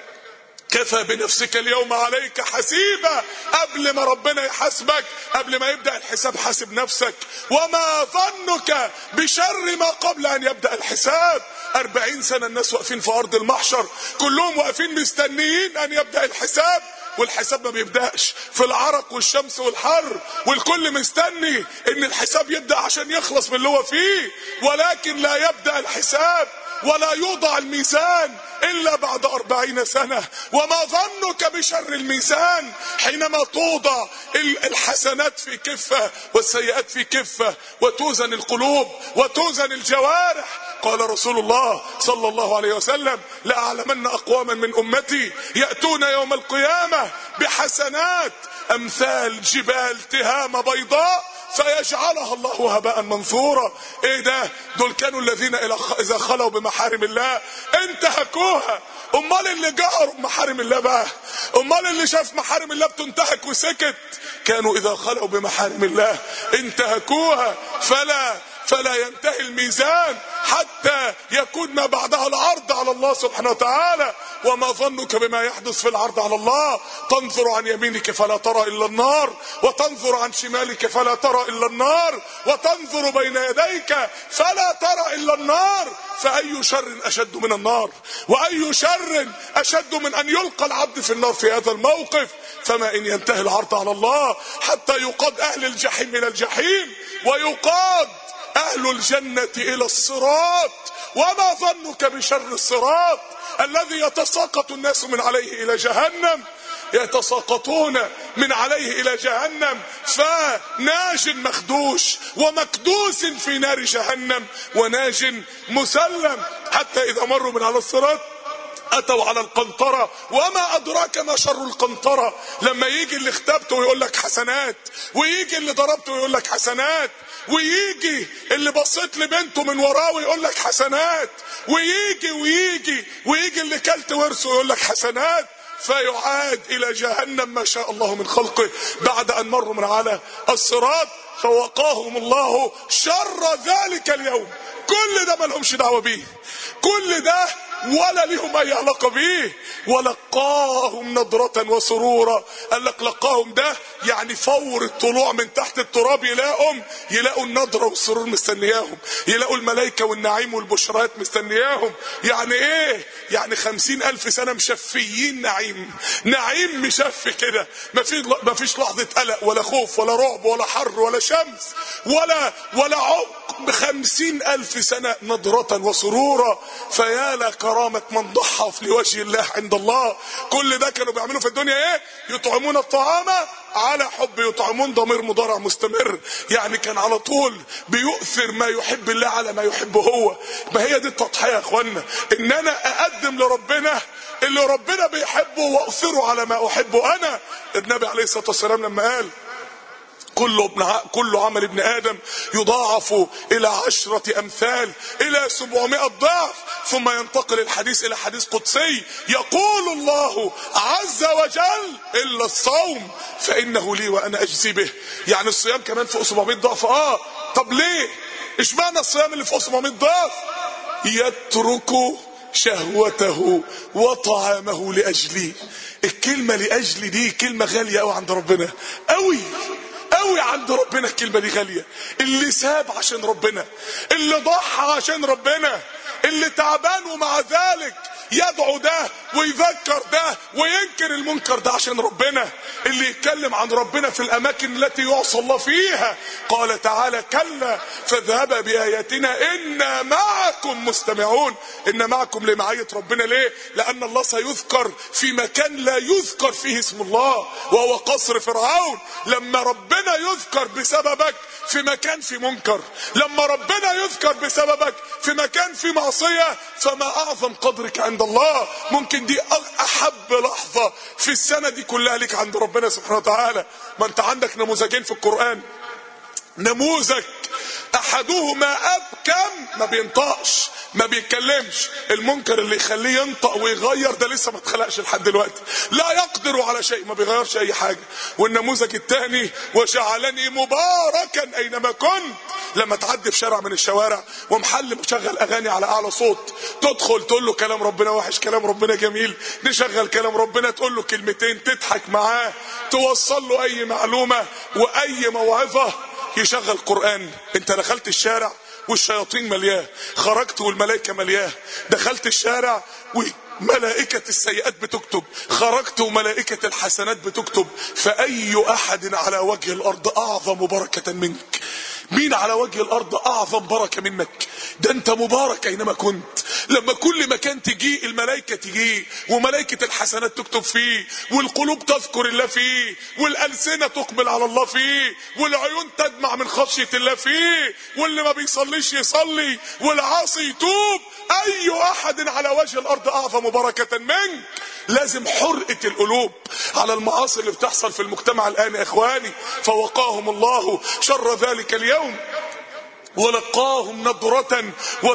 كفى بنفسك اليوم عليك حسيبا. قبل ما ربنا يحاسبك، قبل ما يبدأ الحساب حاسب نفسك. وما ظنك بشر ما قبل أن يبدأ الحساب. أربعين سنة الناس واقفين في أرض المحشر، كلهم واقفين مستنيين أن يبدأ الحساب، والحساب ما بيبدأش. في العرق والشمس والحر، والكل مستني ان الحساب يبدأ عشان يخلص من اللي هو فيه، ولكن لا يبدأ الحساب ولا يوضع الميزان إلا بعد أربعين سنة. وما ظنك بشر الميزان حينما توضع الحسنات في كفة والسيئات في كفة، وتوزن القلوب وتوزن الجوارح. قال رسول الله صلى الله عليه وسلم: لأعلمن أقواما من أمتي يأتون يوم القيامة بحسنات أمثال جبال تهامة بيضاء فيجعلها الله هباء منثورا. ايه ده؟ دول كانوا الذين اذا خلوا بمحارم الله انتهكوها. امال اللي جهروا بمحارم الله بقى، امال اللي شاف محارم الله بتنتهك وسكت، كانوا اذا خلوا بمحارم الله انتهكوها. فلا فلا ينتهي الميزان حتى يكون ما بعدها العرض على الله سبحانه وتعالى. وما ظنك بما يحدث في العرض على الله؟ تنظر عن يمينك فلا ترى إلا النار، وتنظر عن شمالك فلا ترى إلا النار، وتنظر بين يديك فلا ترى إلا النار. فأي شر أشد من النار، وأي شر أشد من أن يلقى العبد في النار في هذا الموقف. فما إن ينتهي العرض على الله حتى يقاد أهل الجحيم إلى الجحيم، ويقاد أهل الجنة إلى الصراط. وما ظنك بشر الصراط الذي يتساقط الناس من عليه إلى جهنم، يتساقطون من عليه إلى جهنم، فناج مخدوش ومكدوس في نار جهنم، وناج مسلم. حتى إذا مروا من على الصراط أتوا على القنطرة. وما أدراك ما شر القنطرة؟ لما يجي اللي اختبته ويقول لك حسنات، ويجي اللي ضربته ويقول لك حسنات، ويجي اللي بصيت لبنته من وراه ويقول لك حسنات، ويجي ويجي ويجي اللي كلت ورثه ويقول لك حسنات. فيعاد إلى جهنم ما شاء الله من خلقه بعد أن مروا من على الصراط. فوقاهم الله شر ذلك اليوم. كل ده ما لهمش دعوة بيه، كل ده ولا لهم اي علاقه بيه. ولقاهم نضرة وسرورا. قال لك لقاهم ده يعني فور الطلوع من تحت التراب يلاقوا يلاقوا النضرة والسرور مستنياهم، يلاقوا الملائكة والنعيم والبشرات مستنياهم. يعني ايه؟ يعني خمسين الف سنة مشفيين نعيم، نعيم مشف كده، ما فيش لحظة قلق ولا خوف ولا رعب ولا حر ولا شمس ولا ولا عمق. بخمسين الف سنة نضرة وسرورا. فيا لك كرامة من ضحى لوجه الله عند الله. كل ده كانوا بيعملوا في الدنيا ايه؟ يطعمون الطعام على حب. يطعمون ضمير مضارع مستمر، يعني كان على طول بيؤثر ما يحب الله على ما يحبه هو. ما هي دي التضحية يا اخوانا، ان انا اقدم لربنا اللي ربنا بيحبه واؤثره على ما احبه انا. النبي عليه الصلاة والسلام لما قال كل ابن كل عمل ابن آدم يضاعف إلى عشرة أمثال إلى سبعمائة ضعف، ثم ينتقل الحديث إلى حديث قدسي يقول الله عز وجل: إلا الصوم فإنه لي وأنا أجزي به. يعني الصيام كمان فوق سبعمائة ضعف. آه طب ليه؟ إيش معنى الصيام اللي فوق سبعمائة ضعف؟ يترك شهوته وطعامه لأجلي. الكلمة لأجلي دي كلمة غالية أوي عند ربنا، أوي قوي عند ربنا الكلمة دي غالية. اللي ساب عشان ربنا، اللي ضحى عشان ربنا، اللي تعبان ومع ذلك يدعو ده ويذكر ده وينكر المنكر ده عشان ربنا، اللي يتكلم عن ربنا في الاماكن التي يعصى الله فيها. قال تعالى: كلا فاذهبا باياتنا انا معكم مستمعون. ان معكم لمعية ربنا. ليه؟ لان الله سيذكر في مكان لا يذكر فيه اسم الله، وهو قصر فرعون. لما ربنا يذكر بسببك في مكان في منكر، لما ربنا يذكر بسببك في مكان في معصية، فما اعظم قدرك عند الله. ممكن دي احب لحظة في السنة دي كلها لك عند ربنا سبحانه وتعالى. ما انت عندك نموذجين في القرآن. نموذج احدهما ابكم، ما بينطقش ما بيتكلمش، المنكر اللي يخليه ينطق ويغير ده لسه ما اتخلقش لحد دلوقتي، لا يقدر على شيء، ما بيغيرش اي حاجة. والنموذج الثاني: وجعلني مباركا اينما كنت. لما تعدي في شارع من الشوارع ومحل مشغل اغاني على اعلى صوت، تدخل تقول له كلام ربنا وحش، كلام ربنا جميل، نشغل كلام ربنا، تقول له كلمتين، تضحك معاه، توصل له اي معلومة واي موعظة، يشغل قرآن. انت دخلت الشارع والشياطين ملياه، خرجت والملائكة ملياه. دخلت الشارع وملائكة السيئات بتكتب، خرجت وملائكة الحسنات بتكتب. فأي أحد على وجه الأرض أعظم بركة منك؟ مين على وجه الأرض أعظم بركة منك؟ ده أنت مبارك أينما كنت. لما كل مكان تجي الملائكة تجي، وملائكة الحسنات تكتب فيه، والقلوب تذكر الله فيه، والألسنة تقبل على الله فيه، والعيون تدمع من خشية الله فيه، واللي ما بيصليش يصلي، والعاصي يتوب. أي أحد على وجه الأرض أعظم بركة منك؟ لازم حرقة القلوب على المعاصي اللي بتحصل في المجتمع الآن يا إخواني. فوقاهم الله شر ذلك اليوم ولقاهم نضرة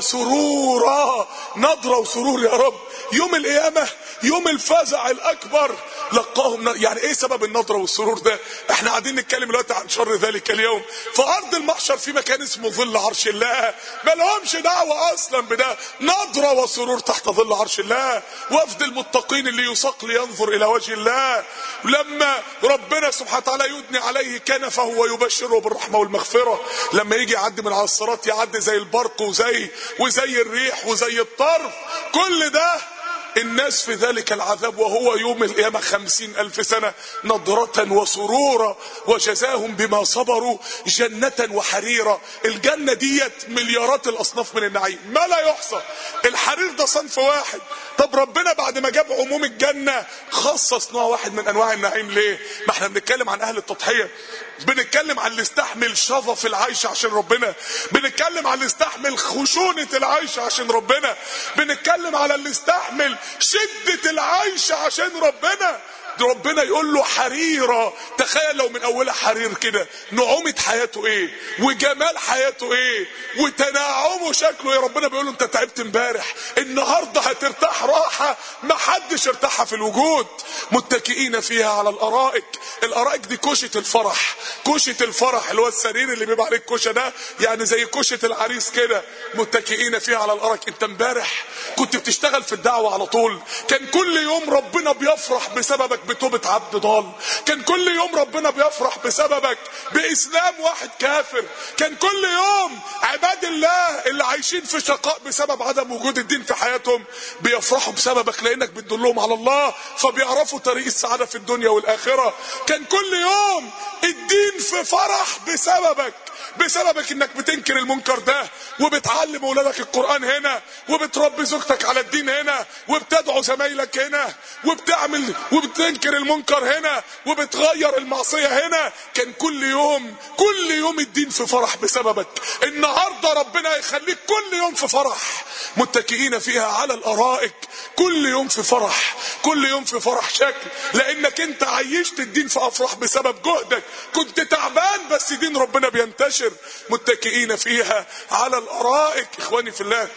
وسرورا. نضرة وسرور يا رب. يوم القيامة، يوم الفزع الأكبر، لقاهم. يعني ايه سبب النضرة والسرور ده؟ احنا قاعدين نتكلم دلوقتي عن شر ذلك اليوم. في أرض المحشر في مكان اسمه ظل عرش الله، ما لهمش دعوة أصلا بده. نضرة وسرور تحت ظل عرش الله. وفد المتقين اللي يساق لينظر إلى وجه الله، لما ربنا سبحانه وتعالى يدني عليه كنفه ويبشره بالرحمة والمغفرة. لما يجي يعدي من على الصراط يعدي زي البرق وزي وزي الريح وزي الطرف. كل ده الناس في ذلك العذاب وهو يوم القيامة خمسين ألف سنة. نضرة وسرورا وجزاهم بما صبروا جنة وحريرا. الجنة ديت مليارات الأصناف من النعيم ما لا يحصى. الحرير ده صنف واحد. طب ربنا بعد ما جاب عموم الجنة خصص نوع واحد من أنواع النعيم ليه؟ ما احنا بنتكلم عن أهل التضحية، بنتكلم عن اللي استحمل شظف العيش عشان ربنا، بنتكلم عن اللي استحمل خشونة العيش عشان ربنا، بنتكلم على اللي استحمل شدة العيش عشان ربنا. ربنا يقول له حريرة. تخيل لو من اولها حرير كده، نعومة حياته ايه وجمال حياته ايه وتناعمه شكله ايه. ربنا بيقول له انت تعبت امبارح، النهارده هترتاح راحة ما حدش ارتاحها في الوجود. متكئين فيها على الارائك. الارائك دي كوشة الفرح، كوشة الفرح اللي هو السرير اللي بيبقى عليه الكوشة ده، يعني زي كوشة العريس كده. متكئين فيها على الارائك. انت امبارح كنت بتشتغل في الدعوة على طول، كان كل يوم ربنا بيفرح بسببك بتوبة عبد ضال، كان كل يوم ربنا بيفرح بسببك بإسلام واحد كافر، كان كل يوم عباد الله اللي عايشين في شقاء بسبب عدم وجود الدين في حياتهم بيفرحوا بسببك لأنك بتدلهم على الله فبيعرفوا طريق السعادة في الدنيا والآخرة. كان كل يوم الدين في فرح بسببك، بسببك انك بتنكر المنكر ده وبتعلم اولادك القرآن هنا، وبتربي زوجتك على الدين هنا، وبتدعو زمايلك هنا، وبتعمل وبتنكر المنكر هنا، وبتغير المعصية هنا. كان كل يوم كل يوم الدين في فرح بسببك. النهاردة ربنا يخليك كل يوم في فرح. متكئين فيها على الارائك. كل يوم في فرح، كل يوم في فرح شكل، لانك انت عيشت الدين في افراح بسبب جهدك. كنت تعبان بس دين ربنا بينتشر. متكئين فيها على الارائك. اخواني في الله،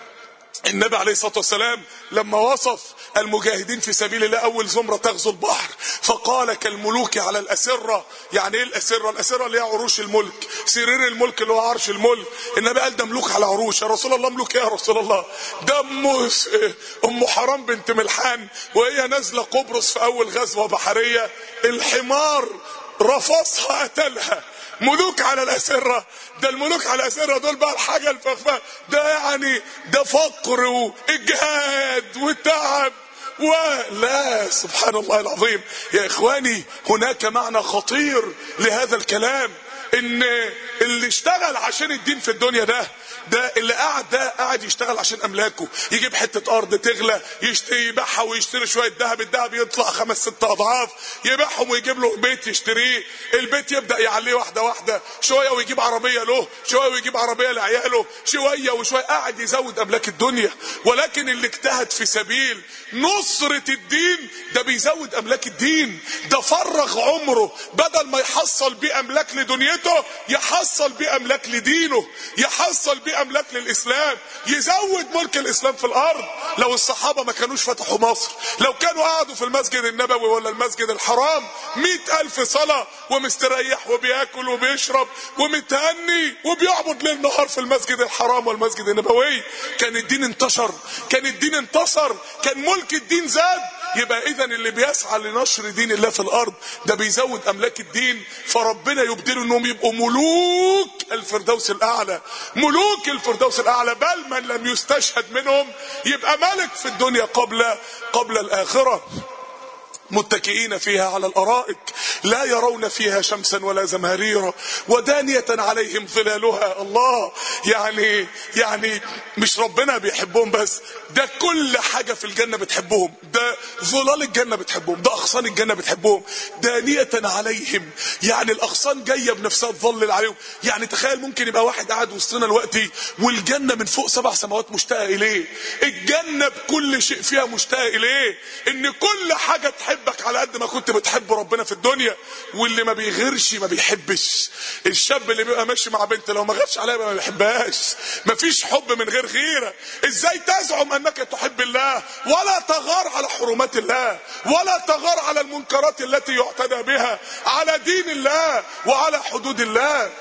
النبي عليه الصلاة والسلام لما وصف المجاهدين في سبيل الله اول زمرة تغزو البحر فقال كالملوك على الاسرة. يعني ايه الاسرة؟ الاسرة اللي هي عروش الملك، سرير الملك اللي هو عرش الملك. النبي قال ده ملوك على عروش. يا رسول الله ملوك يا رسول الله؟ ده ام ام حرام بنت ملحان وهي نازلة قبرص في اول غزوة بحرية، الحمار رفضها قتلها. ملوك على الأسرة، ده الملوك على الأسرة دول بقى الحاجة الفخفة، ده يعني ده فقر وإجهاد وتعب ولا. سبحان الله العظيم. يا إخواني هناك معنى خطير لهذا الكلام، إن اللي اشتغل عشان الدين في الدنيا ده ده اللي قاعد ده قاعد يشتغل عشان املاكه، يجيب حته ارض تغلى يشتري يبيعها ويشتري شويه ذهب، الذهب يطلع خمس ست اضعاف، يبيعهم ويجيب له بيت يشتريه، البيت يبدا يعليه واحده واحده، شويه ويجيب عربيه له، شويه ويجيب عربيه لعياله، شويه وشويه قاعد يزود املاك الدنيا. ولكن اللي اجتهد في سبيل نصره الدين ده بيزود املاك الدين، ده فرغ عمره بدل ما يحصل بيه املاك لدنيته يحصل بيه املاك لدينه، يحصل بيه املاك للاسلام، يزود ملك الاسلام في الارض. لو الصحابه ما كانوش فتحوا مصر، لو كانوا قعدوا في المسجد النبوي ولا المسجد الحرام مئة الف صلاه ومستريح وبياكل وبيشرب ومتهني وبيعبد ليل نهار في المسجد الحرام والمسجد النبوي، كان الدين انتشر، كان الدين انتصر، كان ملك الدين زاد. يبقى اذا اللي بيسعى لنشر دين الله في الارض ده بيزود املاك الدين، فربنا يبدله انهم يبقوا ملوك الفردوس الاعلى، ملوك الفردوس الاعلى، بل من لم يستشهد منهم يبقى ملك في الدنيا قبل قبل الاخره. متكئين فيها على الارائك لا يرون فيها شمسا ولا زمهريرا ودانية عليهم ظلالها. الله، يعني يعني مش ربنا بيحبهم بس، ده كل حاجة في الجنة بتحبهم، ده ظلال الجنة بتحبهم، ده اغصان الجنة بتحبهم. دانية عليهم يعني الاغصان جاية بنفسها تظلل عليهم. يعني تخيل ممكن يبقى واحد قاعد وسطنا دلوقتي والجنة من فوق سبع سماوات مشتاقة اليه، الجنة بكل شيء فيها مشتاقة اليه، ان كل حاجة تحب على قد ما كنت بتحب ربنا في الدنيا. واللي ما بيغيرش ما بيحبش. الشاب اللي بيبقى ماشي مع بنت لو ما غيرش عليها ما بيحبهاش. مفيش حب من غير غيره. ازاي تزعم انك تحب الله ولا تغار على حرمات الله، ولا تغار على المنكرات التي يعتدى بها على دين الله وعلى حدود الله؟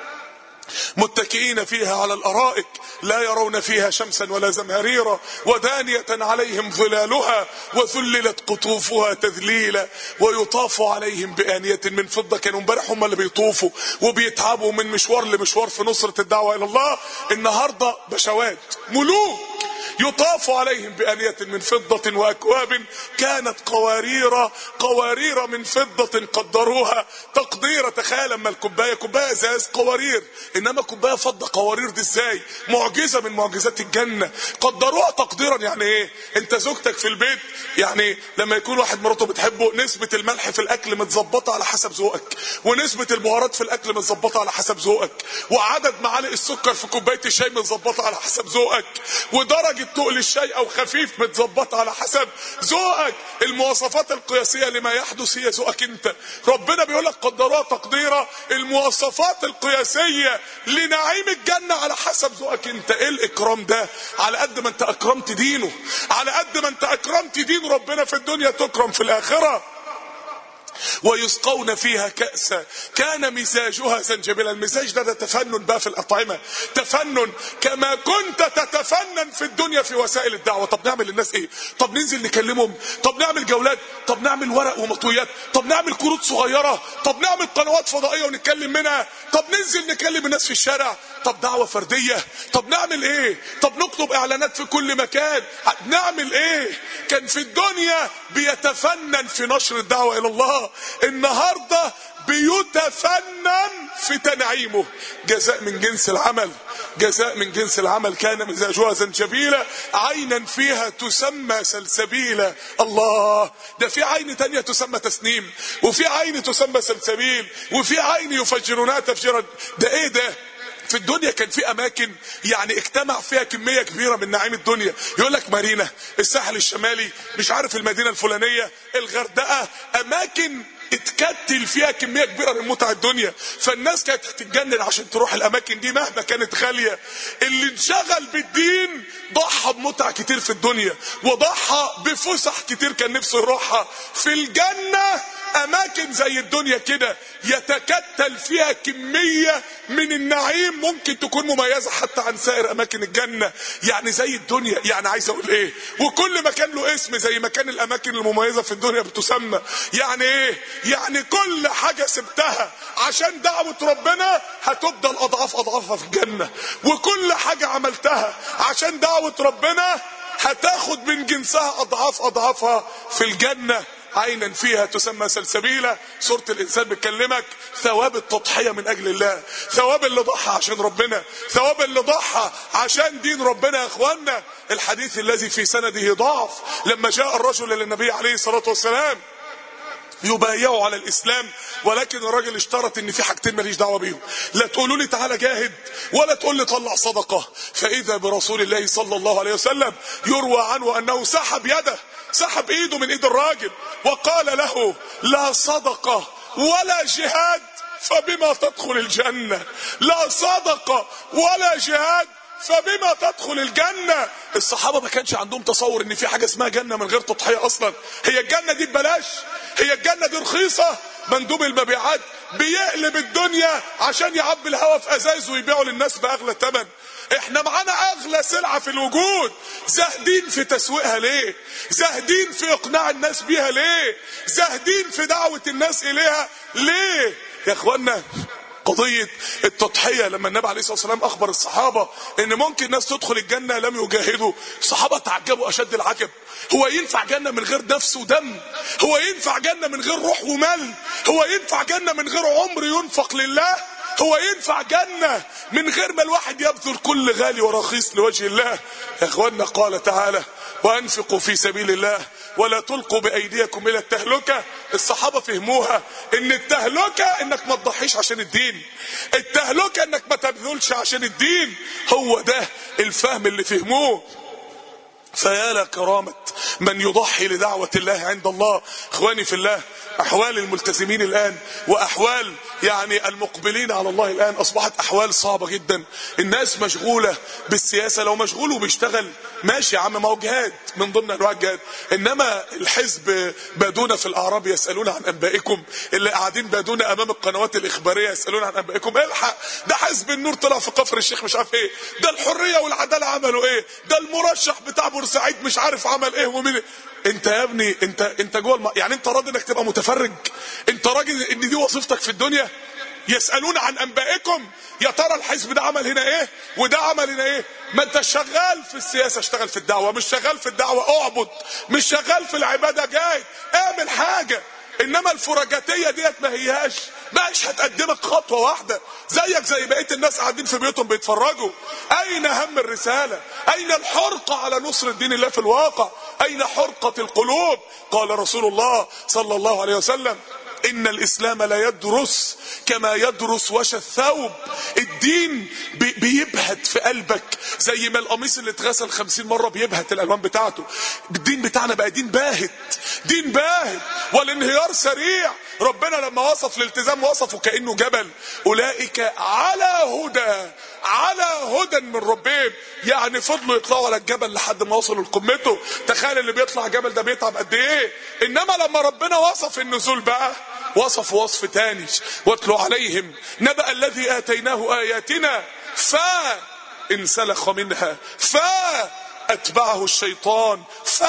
متكئين فيها على الارائك لا يرون فيها شمسا ولا زمهريرا ودانية عليهم ظلالها وذللت قطوفها تذليلا ويطاف عليهم بآنية من فضة. كانوا امبارح هم اللي بيطوفوا وبيتعبوا من مشوار لمشوار في نصرة الدعوة الى الله، النهاردة بشوات ملوك يطاف عليهم بآنية من فضة وأكواب كانت قوارير قوارير من فضة قدروها تقدير. تخيل لما الكوباية كوباية ازاز قوارير، انما كوباية فضة قوارير دي ازاي؟ معجزة من معجزات الجنة. قدروها تقديرا يعني ايه؟ انت زوجتك في البيت يعني لما يكون واحد مراته بتحبه نسبة الملح في الاكل متظبطة على حسب ذوقك، ونسبة البهارات في الاكل متظبطة على حسب ذوقك، وعدد معالق السكر في كوباية الشاي متظبطة على حسب ذوقك، ودرجة تقل الشاي او خفيف متظبطة على حسب ذوقك. المواصفات القياسية لما يحدث هي ذوقك انت. ربنا بيقول لك قدروها تقديرا، المواصفات القياسية لنعيم الجنة على حسب ذوقك انت. ايه الاكرام ده؟ على قد ما انت اكرمت دينه، على قد ما انت اكرمت دين ربنا في الدنيا تكرم في الاخرة. ويسقون فيها كأسا كان مزاجها زنجبيلا. المزاج ده, ده تفنن بقى في الأطعمة، تفنن كما كنت تتفنن في الدنيا في وسائل الدعوة. طب نعمل للناس ايه؟ طب ننزل نكلمهم، طب نعمل جولات، طب نعمل ورق ومطويات، طب نعمل كروت صغيرة، طب نعمل قنوات فضائية ونتكلم منها، طب ننزل نكلم الناس في الشارع، طب دعوة فردية، طب نعمل ايه؟ طب نكتب اعلانات في كل مكان، نعمل ايه؟ كان في الدنيا بيتفنن في نشر الدعوة الى الله، النهاردة بيتفنن في تنعيمه. جزاء من جنس العمل، جزاء من جنس العمل. كان مزاجها زنجبيلا عينا فيها تسمى سلسبيلا. الله، ده في عين تانية تسمى تسنيم، وفي عين تسمى سلسبيل، وفي عين يفجرونها تفجيرا. ده ايه ده؟ في الدنيا كان في اماكن يعني اجتمع فيها كمية كبيرة من نعيم الدنيا. يقول لك مارينا، الساحل الشمالي، مش عارف المدينة الفلانية، الغردقة، اماكن اتكتل فيها كمية كبيرة من متع الدنيا. فالناس كانت تتجنن عشان تروح الاماكن دي مهما كانت غالية. اللي انشغل بالدين ضحى بمتع كتير في الدنيا، وضحى بفسح كتير كان نفسه يروحها. في الجنة اماكن زي الدنيا كده يتكتل فيها كمية من النعيم ممكن تكون مميزة حتى عن سائر اماكن الجنة. يعني زي الدنيا، يعني عايز اقول ايه، وكل مكان له اسم زي مكان الاماكن المميزة في الدنيا بتسمى. يعني ايه؟ يعني كل حاجة سبتها عشان دعوة ربنا هتفضل اضعاف اضعافها في الجنة، وكل حاجة عملتها عشان دعوة ربنا هتاخد من جنسها اضعاف اضعافها في الجنة. عينا فيها تسمى سلسبيلة. سورة الانسان بتكلمك ثواب التضحية من اجل الله، ثواب اللي ضحى عشان ربنا، ثواب اللي ضحى عشان دين ربنا. يا اخوانا الحديث الذي في سنده ضعف، لما جاء الرجل للنبي عليه الصلاة والسلام يبايعوا على الاسلام، ولكن الراجل اشترط ان في حاجتين ماليش دعوه بيهم، لا تقولوا لي تعالى جاهد ولا تقول لي طلع صدقه. فاذا برسول الله صلى الله عليه وسلم يروى عنه انه سحب يده، سحب ايده من ايد الراجل وقال له لا صدقه ولا جهاد فبما تدخل الجنه، لا صدقه ولا جهاد فبما تدخل الجنة. الصحابة ما كانش عندهم تصور ان في حاجة اسمها جنة من غير تضحية اصلا. هي الجنة دي ببلاش؟ هي الجنة دي رخيصة؟ مندوب المبيعات بيقلب الدنيا عشان يعبي الهوا في ازاز ويبيعوا للناس باغلى ثمن. احنا معانا اغلى سلعة في الوجود، زاهدين في تسويقها ليه؟ زاهدين في اقناع الناس بيها ليه؟ زاهدين في دعوة الناس اليها ليه؟ يا اخوانا قضية التضحية، لما النبي عليه الصلاة والسلام اخبر الصحابة ان ممكن ناس تدخل الجنة لم يجاهدوا، الصحابة تعجبوا اشد العجب. هو ينفع جنة من غير نفس ودم؟ هو ينفع جنة من غير روح ومال؟ هو ينفع جنة من غير عمر ينفق لله؟ هو ينفع جنة من غير ما الواحد يبذل كل غالي ورخيص لوجه الله؟ يا اخوانا قال تعالى وانفقوا في سبيل الله ولا تلقوا بايديكم الى التهلكة. الصحابة فهموها ان التهلكة انك ما تضحيش عشان الدين، التهلكة انك ما تبذلش عشان الدين. هو ده الفهم اللي فهموه. فيا لكرامة من يضحي لدعوة الله عند الله. اخواني في الله، احوال الملتزمين الان واحوال يعني المقبلين على الله الان اصبحت احوال صعبة جدا. الناس مشغولة بالسياسة، لو مشغول وبيشتغل ماشي يا عم، ما هو جهاد من ضمن انواع الجهاد. انما الحزب بادون في الاعراب يسألون عن انبائكم، اللي قاعدين بادون امام القنوات الاخبارية يسألون عن انبائكم، الحق ده حزب النور طلع في كفر الشيخ مش عارف ايه، ده الحرية والعدالة عملوا ايه، ده المرشح بتاع بورسعيد مش عارف عمل ايه ومين. انت يا ابني انت انت جوه الم... يعني انت راضي انك تبقى متفرج؟ انت راجل ان دي وظيفتك في الدنيا؟ يسألون عن انبائكم، يا ترى الحزب ده عمل هنا ايه وده عمل هنا ايه؟ ما انت شغال في السياسة اشتغل في الدعوة، مش شغال في الدعوة اعبد، مش شغال في العبادة جاي اعمل حاجة. انما الفرجاتية ديت ما هياش مش هتقدمك خطوة واحدة، زيك زي بقية الناس قاعدين في بيوتهم بيتفرجوا. اين هم الرسالة؟ اين الحرقة على نصر الدين الله في الواقع؟ اين حرقة القلوب؟ قال رسول الله صلى الله عليه وسلم ان الاسلام لا يدرس كما يدرس وش الثوب. الدين بي بيبهت في قلبك زي ما القميص اللي اتغسل خمسين مرة بيبهت الالوان بتاعته. الدين بتاعنا بقى دين باهت، دين باهت والانهيار سريع. ربنا لما وصف الالتزام وصفه كأنه جبل، اولئك على هدى، على هدى من ربهم. يعني فضلوا يطلعوا على الجبل لحد ما وصلوا لقمته. تخيل اللي بيطلع جبل ده بيتعب قد ايه. انما لما ربنا وصف النزول بقى وصف وصف تاني، واتلو عليهم نبأ الذي آتيناه آياتنا فانسلخ منها فأتبعه الشيطان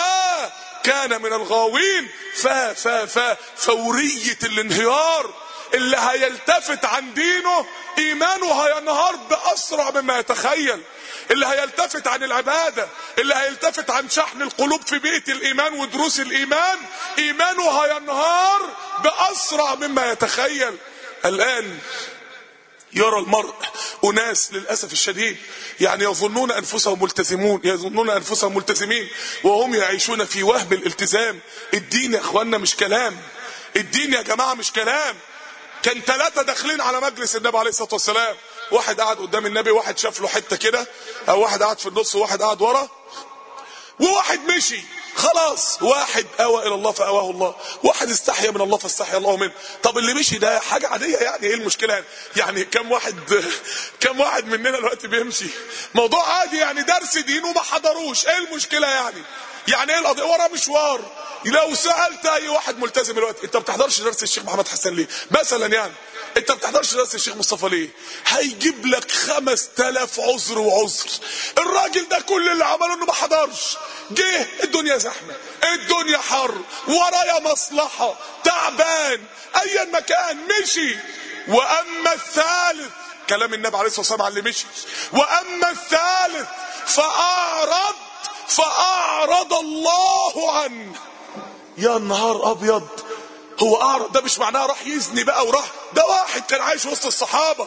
فكان من الغاوين. فا فا فا فورية الانهيار. اللي هيلتفت عن دينه ايمانه هينهار باسرع مما يتخيل. اللي هيلتفت عن العبادة، اللي هيلتفت عن شحن القلوب في بيئة الايمان ودروس الايمان، ايمانه هينهار باسرع مما يتخيل. الان يرى المرء أناس للأسف الشديد يعني يظنون أنفسهم ملتزمون، يظنون أنفسهم ملتزمين وهم يعيشون في وهم الالتزام. الدين يا أخوانا مش كلام، الدين يا جماعة مش كلام. كان ثلاثة داخلين على مجلس النبي عليه الصلاة والسلام، واحد قاعد قدام النبي، واحد شاف له حتة كده، أو واحد قاعد في النص وواحد قاعد ورا، وواحد مشي خلاص. واحد اوى الى الله فاواه الله، واحد استحيا من الله فاستحيا الله منه. طب اللي مشي ده حاجه عاديه يعني، ايه المشكله؟ يعني كم واحد كم واحد مننا دلوقتي بيمشي موضوع عادي يعني، درس دين وما حضروش، ايه المشكله يعني؟ يعني ايه القضيه؟ وراه مشوار. لو سالت اي واحد ملتزم دلوقتي انت بتحضرش درس الشيخ محمد حسن ليه مثلا، يعني انت بتحضرش درس الشيخ مصطفى ليه، هيجيب لك خمس تلاف عذر وعذر. الراجل ده كل اللي عمله انه ما حضرش، جه الدنيا زحمه، الدنيا حر، ورايا مصلحه، تعبان، ايا مكان مشي. واما الثالث، كلام النبي عليه الصلاه والسلام على اللي مشي، واما الثالث فاعرض فاعرض الله عنه. يا نهار ابيض، هو اعرض ده مش معناه راح يزني بقى وراح، ده واحد كان عايش وسط الصحابه.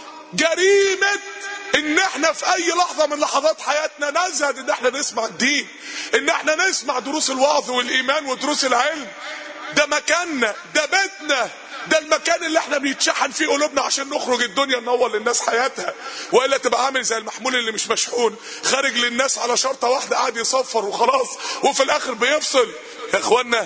جريمه ان احنا في اي لحظه من لحظات حياتنا نزهد ان احنا نسمع الدين، ان احنا نسمع دروس الوعظ والايمان ودروس العلم. ده مكاننا، ده بيتنا، ده المكان اللي احنا بنتشحن فيه قلوبنا عشان نخرج الدنيا ننور للناس حياتها. والا تبقى عامل زي المحمول اللي مش مشحون، خارج للناس على شرطه واحده قاعد يصفر وخلاص، وفي الاخر بيفصل. يا اخوانا،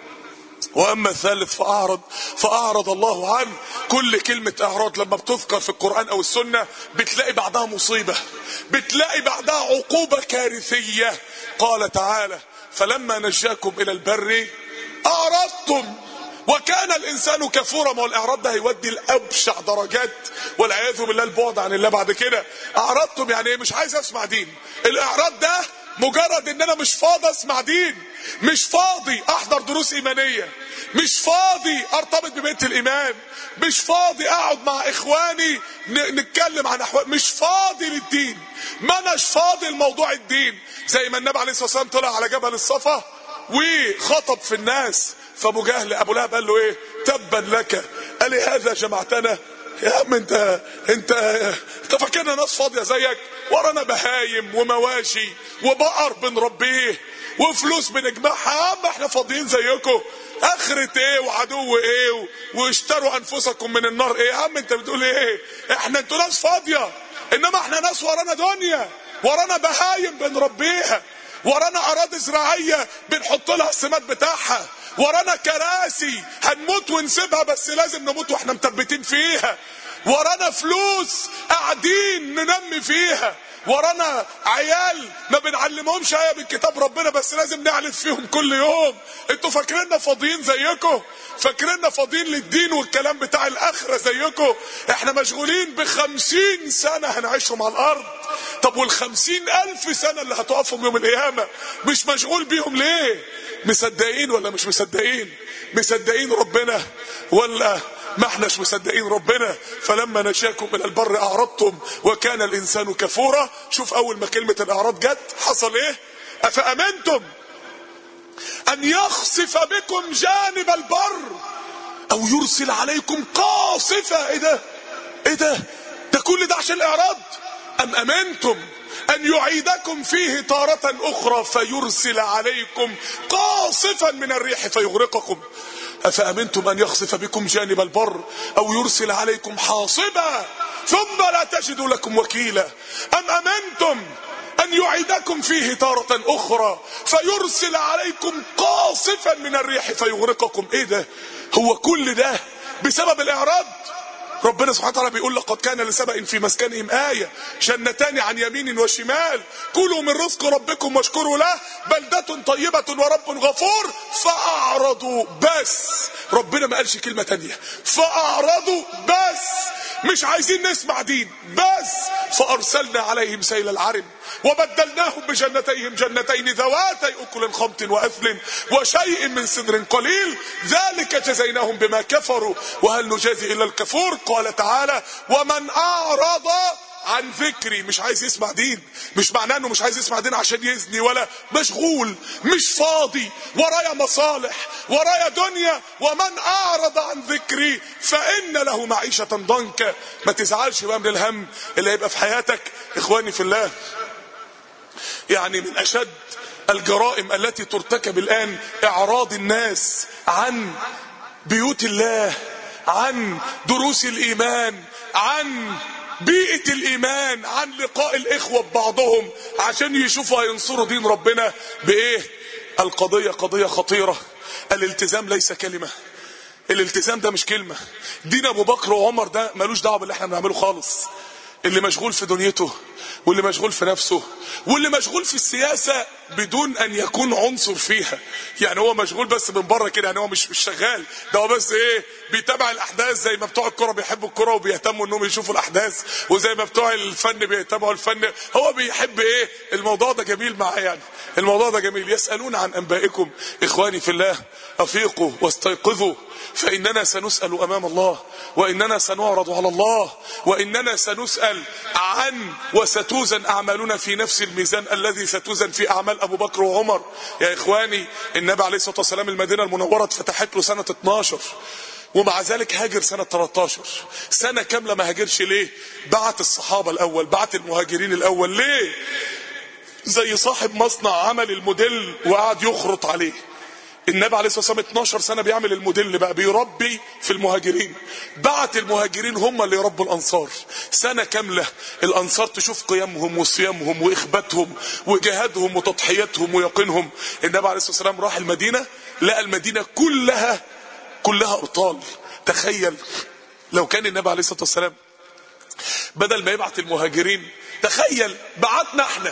واما الثالث فاعرض فاعرض الله عنه. كل كلمه اعراض لما بتذكر في القران او السنه بتلاقي بعدها مصيبه، بتلاقي بعدها عقوبه كارثيه. قال تعالى: فلما نجاكم الى البر اعرضتم وكان الانسان كفورا. ما هو الاعراض ده هيودي لابشع درجات والعياذ بالله البعد عن الله بعد كده. اعرضتم يعني ايه؟ مش عايز اسمع دين. الاعراض ده مجرد ان انا مش فاضي اسمع دين، مش فاضي احضر دروس ايمانيه، مش فاضي ارتبط ببيت الايمان، مش فاضي اقعد مع اخواني نتكلم عن احوال، مش فاضي للدين، ما اناش فاضي لموضوع الدين. زي ما النبي عليه الصلاه والسلام طلع على جبل الصفا وخطب في الناس، فابو جهل ابو لهب قال له ايه؟ تبا لك، قال لي هذا جمعتنا؟ يا عم انت انت انت فاكرنا ناس فاضيه زيك؟ ورانا بهايم ومواشي وبقر بنربيه وفلوس بنجمعها. يا عم احنا فاضيين زيكم؟ اخرة ايه وعدو ايه واشتروا انفسكم من النار ايه؟ يا عم انت بتقول ايه؟ احنا انتوا ناس فاضيه، انما احنا ناس ورانا دنيا، ورانا بهايم بنربيها، ورانا اراضي زراعيه بنحط لها السماد بتاعها، ورانا كراسي هنموت ونسيبها بس لازم نموت واحنا مثبتين فيها، ورانا فلوس قاعدين ننمي فيها، ورانا عيال ما بنعلمهمش آية من كتاب ربنا بس لازم نعلف فيهم كل يوم. انتوا فاكريننا فاضيين زيكم؟ فاكريننا فاضيين للدين والكلام بتاع الاخرة زيكم؟ احنا مشغولين بخمسين سنة هنعيشهم على الارض. طب والخمسين الف سنة اللي هتقفهم يوم القيامة مش مشغول بيهم ليه؟ مصدقين ولا مش مصدقين؟ مصدقين ربنا ولا ما احناش مصدقين ربنا؟ فلما نجاكم من البر اعرضتم وكان الانسان كفورا. شوف اول ما كلمة الاعراض جت حصل ايه؟ افامنتم ان يخسف بكم جانب البر او يرسل عليكم قاصفة. ايه ده؟ ايه ده؟ ده كل ده عشان الاعراض؟ ام امنتم ان يعيدكم فيه تارة اخرى فيرسل عليكم قاصفا من الريح فيغرقكم. افامنتم ان يخسف بكم جانب البر او يرسل عليكم حاصبا ثم لا تجدوا لكم وكيلا. ام امنتم ان يعيدكم فيه تارة اخرى فيرسل عليكم قاصفا من الريح فيغرقكم. ايه ده؟ هو كل ده بسبب الاعراض؟ ربنا سبحانه وتعالى بيقول: لقد كان لسبأ في مسكنهم آية جنتان عن يمين وشمال كلوا من رزق ربكم واشكروا له بلدة طيبة ورب غفور فأعرضوا. بس ربنا ما قالش كلمة تانية، فأعرضوا بس، مش عايزين نسمع دين بس. فأرسلنا عليهم سيل العرم وبدلناهم بجنتيهم جنتين ذواتي أكل خمط وأثل وشيء من سدر قليل ذلك جزيناهم بما كفروا وهل نجازي إلا الكفور. قال تعالى: ومن أعرض عن ذكري. مش عايز يسمع دين مش معناه انه مش عايز يسمع دين عشان يزني، ولا مشغول مش فاضي، ورايا مصالح ورايا دنيا. ومن اعرض عن ذكري فان له معيشة ضنكا. ما تزعلش بقى من الهم اللي هيبقى في حياتك. اخواني في الله، يعني من اشد الجرائم التي ترتكب الان اعراض الناس عن بيوت الله، عن دروس الايمان، عن بيئة الايمان، عن لقاء الاخوة ببعضهم عشان يشوفوا هينصروا دين ربنا بايه. القضية قضية خطيرة. الالتزام ليس كلمة، الالتزام ده مش كلمة. دين ابو بكر وعمر ده ملوش دعوة باللي احنا بنعمله خالص. اللي مشغول في دنيته واللي مشغول في نفسه واللي مشغول في السياسة بدون ان يكون عنصر فيها. يعني هو مشغول بس من بره كده، يعني هو مش مش شغال، ده هو بس ايه بيتابع الاحداث، زي ما بتوع الكرة بيحبوا الكرة وبيهتموا انهم يشوفوا الاحداث، وزي ما بتوع الفن بيتابعوا الفن، هو بيحب ايه الموضوع ده جميل معاه. يعني الموضوع ده جميل. يسألون عن انبائكم. اخواني في الله، افيقوا واستيقظوا، فاننا سنسأل امام الله، واننا سنعرض على الله، واننا سنسأل عن وستوزن اعمالنا في نفس الميزان الذي ستوزن في اعمال ابو بكر وعمر. يا اخواني، النبي عليه الصلاة والسلام المدينة المنورة اتفتحت له سنة اتناشر، ومع ذلك هاجر سنة تلتاشر. سنة كاملة ما هاجرش. ليه؟ بعت الصحابة الاول، بعت المهاجرين الاول. ليه؟ زي صاحب مصنع عمل الموديل وقعد يخرط عليه. النبي عليه الصلاة والسلام اتناشر سنة بيعمل الموديل، بقى بيربي في المهاجرين. بعت المهاجرين هم اللي يربوا الانصار سنة كاملة. الانصار تشوف قيامهم وصيامهم واخباتهم وجهادهم وتضحياتهم ويقينهم. النبي عليه الصلاة والسلام راح المدينة، لقى المدينة كلها كلها ابطال. تخيل لو كان النبي عليه الصلاة والسلام بدل ما يبعت المهاجرين، تخيل بعتنا احنا،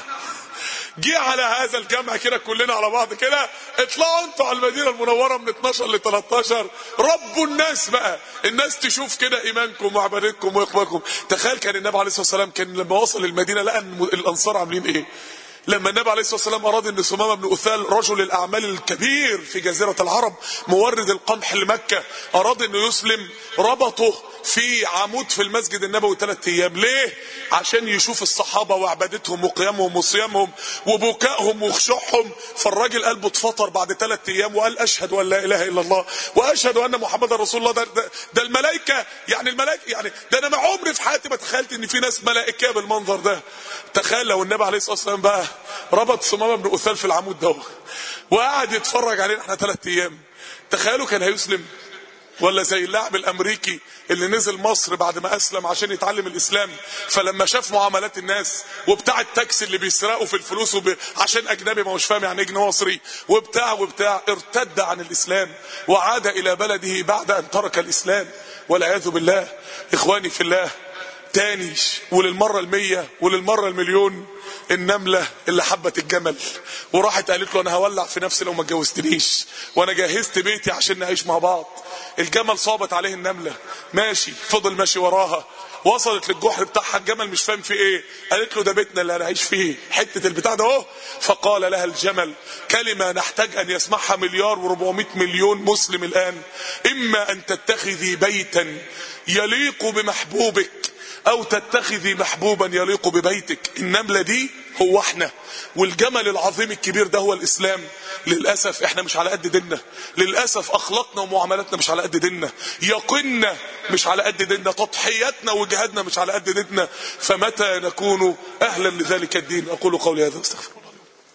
جه على هذا الجمع كده كلنا على بعض كده، اطلعوا انتوا على المدينة المنورة من اتناشر ل تلتاشر، ربوا الناس بقى، الناس تشوف كده ايمانكم وعبادتكم واخباركم. تخيل كان النبي عليه الصلاة والسلام كان لما وصل المدينة لقى الانصار عاملين ايه. لما النبي عليه الصلاة والسلام اراد ان ثمامة بن اثال رجل الاعمال الكبير في جزيرة العرب مورد القمح لمكة، اراد انه يسلم، ربطه في عمود في المسجد النبوي ثلاث ايام. ليه؟ عشان يشوف الصحابة وعبادتهم وقيامهم وصيامهم وبكائهم وخشوعهم. فالراجل قلبه اتفطر بعد ثلاث ايام وقال اشهد ان لا اله الا الله واشهد ان محمد رسول الله. ده, ده, ده الملائكة، يعني الملائكة، يعني ده انا ما عمري في حياتي ما تخيلت ان في ناس ملائكة بالمنظر ده. تخيل لو النبي عليه الصلاة والسلام بقى ربط ثمامة بن اثال في العمود ده وقعد يتفرج علينا احنا ثلاث ايام، تخيلوا كان هيسلم؟ ولا زي اللاعب الامريكي اللي نزل مصر بعد ما اسلم عشان يتعلم الاسلام، فلما شاف معاملات الناس وبتاع التاكسي اللي بيسرقوا في الفلوس وب... عشان اجنبي ما هوش فاهم يعني ايه جنيه مصري وبتاع وبتاع، ارتد عن الاسلام وعاد الى بلده بعد ان ترك الاسلام والعياذ بالله. اخواني في الله، تاني وللمرة المية وللمرة المليون، النملة اللي حبت الجمل وراحت قالت له انا هولع في نفسي لو ما اتجوزتنيش، وانا جهزت بيتي عشان نعيش مع بعض. الجمل صابت عليه النملة، ماشي، فضل ماشي وراها، وصلت للجحر بتاعها، الجمل مش فاهم في ايه، قالت له ده بيتنا اللي هنعيش فيه، حتة البتاع ده اهو. فقال لها الجمل كلمة نحتاج ان يسمعها مليار وربعمائة مليون مسلم الان: اما ان تتخذي بيتا يليق بمحبوبك او تتخذي محبوبا يليق ببيتك. النملة دي هو احنا، والجمل العظيم الكبير ده هو الاسلام. للأسف احنا مش على قد ديننا، للأسف اخلاقنا ومعاملاتنا مش على قد ديننا، يقيننا مش على قد ديننا، تضحياتنا وجهادنا مش على قد ديننا. فمتى نكون اهلا لذلك الدين؟ اقول قولي هذا واستغفر الله.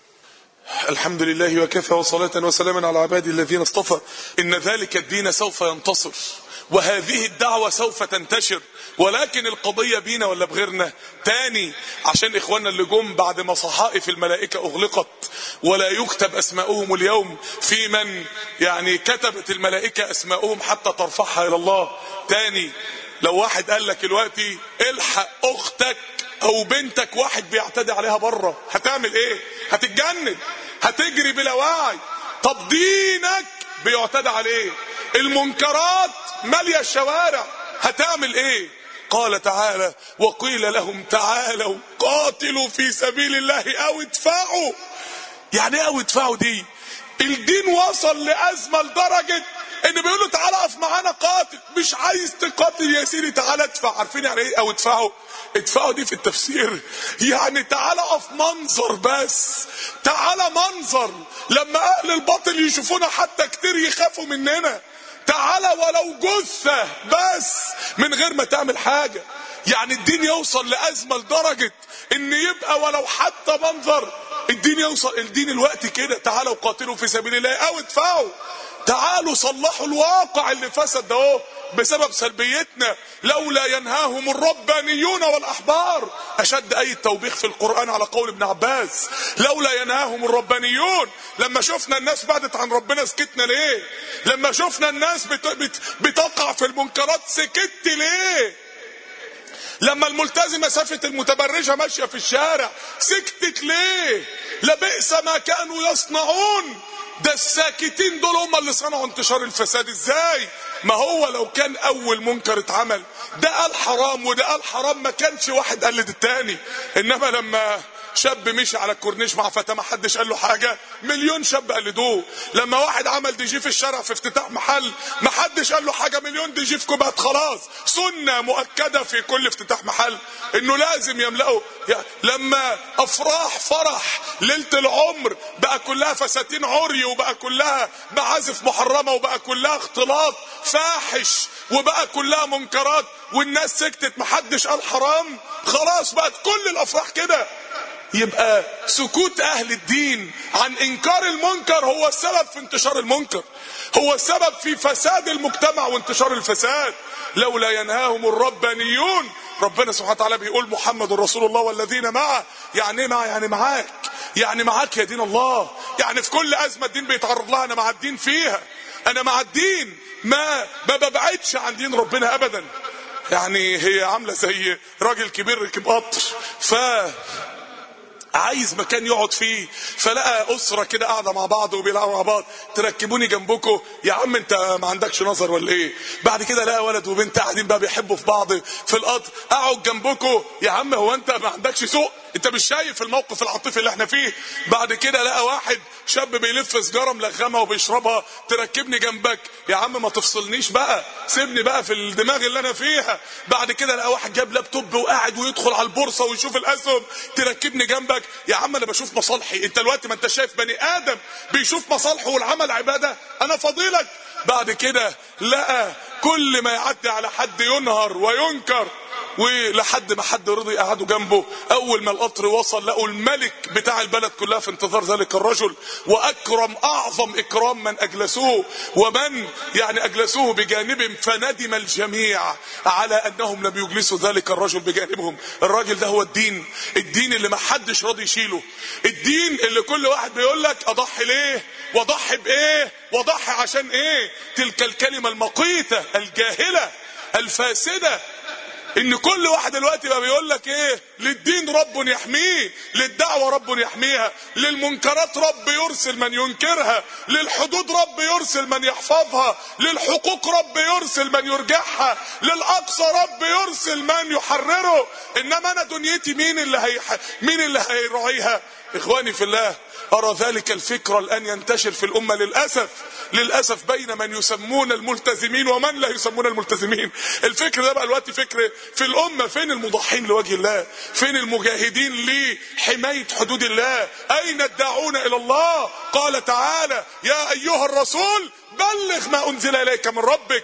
الحمد لله وكفى، وصلاة وسلاما على عبادي الذين اصطفى. ان ذلك الدين سوف ينتصر، وهذه الدعوة سوف تنتشر، ولكن القضية بينا ولا بغيرنا؟ تاني، عشان اخواننا اللي جم بعد ما صحائف الملائكة اغلقت ولا يكتب اسماؤهم اليوم في من يعني كتبت الملائكة اسماؤهم حتى ترفعها الى الله. تاني، لو واحد قال لك دلوقتي الحق اختك او بنتك واحد بيعتدي عليها بره، هتعمل ايه؟ هتتجنن، هتجري بلا وعي. طب دينك بيعتدى عليه، المنكرات مالية الشوارع، هتعمل ايه؟ قال تعالى: وقيل لهم تعالوا قاتلوا في سبيل الله او ادفعوا. يعني ايه او ادفعوا دي؟ الدين وصل لازمه لدرجه ان بيقولوا تعالى اقف معانا قاتل، مش عايز تقاتل يا سيدي تعالى ادفع. عارفين يعني ايه او ادفعوا؟ ادفعوا دي في التفسير يعني تعالى اقف منظر، بس تعالى منظر لما اهل الباطل يشوفونا حتى كتير يخافوا مننا، تعالى ولو جثة بس من غير ما تعمل حاجة. يعني الدين يوصل لأزمة لدرجة ان يبقى ولو حتى منظر الدين يوصل. الدين الوقت كده، تعالوا قاتلوا في سبيل الله او ادفعوا، تعالوا صلحوا الواقع اللي فسد ده بسبب سلبيتنا. لولا ينهاهم الربانيون والاحبار، اشد اي توبيخ في القرآن على قول ابن عباس، لولا ينهاهم الربانيون. لما شفنا الناس بعدت عن ربنا سكتنا ليه؟ لما شفنا الناس بت... بت... بتقع في المنكرات سكت ليه؟ لما الملتزمة شافت المتبرجة ماشية في الشارع سكتت ليه؟ لبئس ما كانوا يصنعون. ده الساكتين دول هم اللي صنعوا انتشار الفساد. ازاي؟ ما هو لو كان اول منكر اتعمل ده قال حرام وده قال حرام ما كانش واحد قلد التاني. انما لما شاب مشي على الكورنيش مع فتاة ما حدش قال له حاجة، مليون شاب قلدوه. لما واحد عمل دي جي في الشارع في افتتاح محل ما حدش قال له حاجة، مليون دي جي في كوبات. خلاص سنة مؤكدة في كل افتتاح محل انه لازم يملأوا. لما افراح فرح ليلة العمر بقى كلها فساتين عري وبقى كلها معازف محرمة وبقى كلها اختلاط فاحش وبقى كلها منكرات والناس سكتت محدش قال حرام، خلاص بقت كل الافراح كده. يبقى سكوت اهل الدين عن انكار المنكر هو السبب في انتشار المنكر، هو السبب في فساد المجتمع وانتشار الفساد. لولا ينهاهم الربانيون، ربنا سبحانه وتعالى بيقول محمد رسول الله والذين معه. يعني ايه معه؟ يعني معاك، يعني معاك يا دين الله. يعني في كل ازمه الدين بيتعرض لها انا مع الدين فيها، انا مع الدين، ما ما ببعدش عن دين ربنا ابدا. يعني هي عامله زي راجل كبير ركب قطر ف عايز مكان يقعد فيه، فلقى اسره كده قاعده مع بعض وبيلعبوا مع بعض، تركبوني جنبكم يا عم انت ما عندكش نظر ولا ايه؟ بعد كده لقى ولد وبنت قاعدين بقى بيحبوا في بعض في القطر، اقعد جنبكم يا عم هو انت ما عندكش سوق؟ انت مش شايف الموقف العاطفي اللي احنا فيه؟ بعد كده لقى واحد شاب بيلف سجاره ملغمه وبيشربها، تركبني جنبك يا عم ما تفصلنيش بقى، سيبني بقى في الدماغ اللي انا فيها. بعد كده لقى واحد جاب لابتوب وقاعد ويدخل على البورصه ويشوف الاسهم، تركبني جنبك يا عم انا بشوف مصالحي. انت دلوقتي ما انت شايف بني ادم بيشوف مصالحه والعمل عباده، انا فضيلك. بعد كده لقى كل ما يعدي على حد ينهر وينكر، ولحد ما حد رضي قعدوا جنبه. اول ما القطر وصل لقوا الملك بتاع البلد كلها في انتظار ذلك الرجل، واكرم اعظم اكرام من اجلسوه ومن يعني اجلسوه بجانبهم، فندم الجميع على انهم لم يجلسوا ذلك الرجل بجانبهم. الراجل ده هو الدين، الدين اللي ما حدش راضي يشيله، الدين اللي كل واحد بيقول لك اضحي ليه واضحي بايه واضحي عشان ايه. تلك الكلمه المقيته الجاهله الفاسده، ان كل واحد دلوقتي بقى بيقول لك ايه؟ للدين رب يحميه، للدعوه رب يحميها، للمنكرات رب يرسل من ينكرها، للحدود رب يرسل من يحفظها، للحقوق رب يرسل من يرجعها، للاقصى رب يرسل من يحرره. انما انا دنيتي مين اللي هي مين اللي هيراعيها؟ اخواني في الله، ارى ذلك الفكر الان ينتشر في الامه للاسف للاسف بين من يسمون الملتزمين ومن لا يسمون الملتزمين. الفكر ده بقى الوقت فكر في الامه. فين المضحين لوجه الله؟ فين المجاهدين لحمايه حدود الله؟ اين الداعون الى الله؟ قال تعالى يا ايها الرسول بلغ ما انزل اليك من ربك.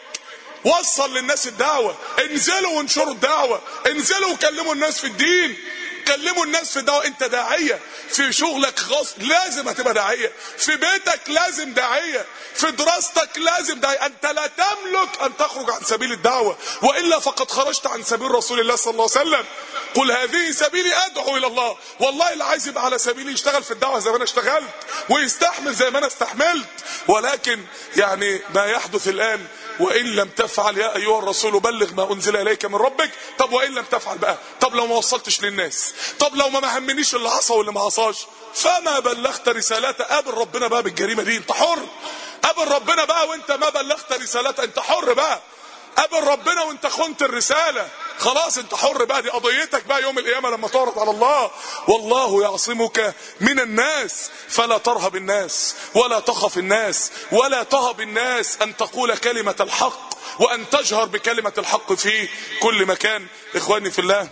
وصل للناس الدعوه، انزلوا وانشروا الدعوه، انزلوا وكلموا الناس في الدين، كلموا الناس في الدعوه. انت داعيه في شغلك غصب لازم هتبقى داعيه، في بيتك لازم داعيه، في دراستك لازم داعيه. انت لا تملك ان تخرج عن سبيل الدعوه، والا فقد خرجت عن سبيل رسول الله صلى الله عليه وسلم. قل هذه سبيلي ادعو الى الله. والله اللي عايز يبقى على سبيلي يشتغل في الدعوه زي ما انا اشتغلت ويستحمل زي ما انا استحملت. ولكن يعني ما يحدث الان وإن لم تفعل يا أيها الرسول بلغ ما أنزل إليك من ربك. طب وإن لم تفعل بقى؟ طب لو ما وصلتش للناس؟ طب لو ما مهمنيش اللي عصى واللي ما عصاش؟ فما بلغت رسالته. قابل ربنا بقى بالجريمة دي، انت حر. قابل ربنا بقى وانت ما بلغت رسالته، انت حر بقى. قابل ربنا وانت خنت الرسالة، خلاص انت حر بقى. دي قضيتك بقى يوم القيامة لما تعرض على الله. والله يعصمك من الناس فلا ترهب الناس ولا تخف الناس ولا تهب الناس أن تقول كلمة الحق وأن تجهر بكلمة الحق في كل مكان. إخواني في الله،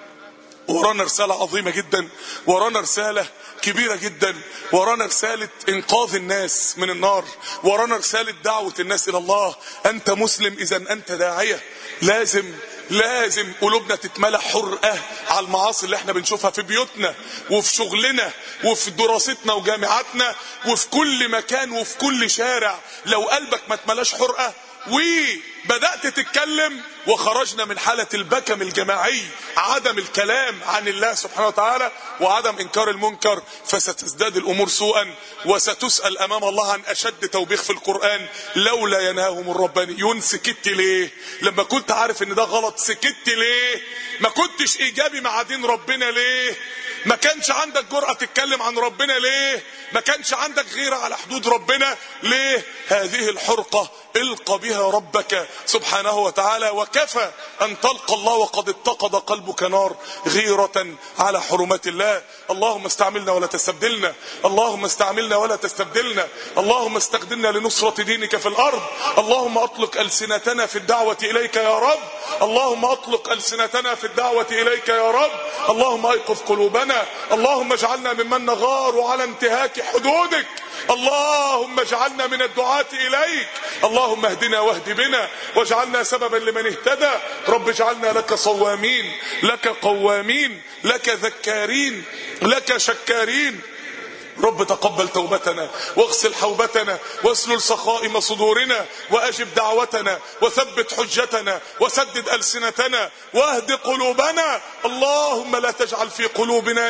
ورانا رسالة عظيمة جدا، ورانا رسالة كبيرة جدا، ورانا رسالة انقاذ الناس من النار، ورانا رسالة دعوة الناس الى الله. انت مسلم اذا انت داعية. لازم لازم قلوبنا تتملى حرقة على المعاصي اللي احنا بنشوفها في بيوتنا وفي شغلنا وفي دراستنا وجامعاتنا وفي كل مكان وفي كل شارع. لو قلبك ما اتملاش حرقة بدأت تتكلم وخرجنا من حالة البكم الجماعي، عدم الكلام عن الله سبحانه وتعالى وعدم انكار المنكر، فستزداد الامور سوءا وستسأل امام الله عن اشد توبيخ في القرآن. لولا ينهاهم الربانيون. سكت ليه لما كنت عارف ان ده غلط؟ سكت ليه؟ ما كنتش ايجابي مع دين ربنا ليه؟ ما كانش عندك جرأة تتكلم عن ربنا ليه؟ ما كانش عندك غيرة على حدود ربنا ليه؟ هذه الحرقة القى بها ربك سبحانه وتعالى، وكفى ان تلقى الله وقد اتقد قلبك نار غيرة على حرمات الله. اللهم استعملنا ولا تستبدلنا، اللهم استعملنا ولا تستبدلنا، اللهم استخدمنا لنصرة دينك في الارض. اللهم اطلق السنتنا في الدعوة اليك يا رب، اللهم اطلق السنتنا في الدعوة اليك يا رب. اللهم ايقظ قلوبنا، اللهم اجعلنا ممن نغار على انتهاك حدودك، اللهم اجعلنا من الدعاة اليك، اللهم اهدنا واهد بنا واجعلنا سببا لمن اهتدى. رب اجعلنا لك صوامين، لك قوامين، لك ذكارين، لك شكارين. رب تقبل توبتنا واغسل حوبتنا واسلل سخائم صدورنا واجب دعوتنا وثبت حجتنا وسدد ألسنتنا واهد قلوبنا. اللهم لا تجعل في قلوبنا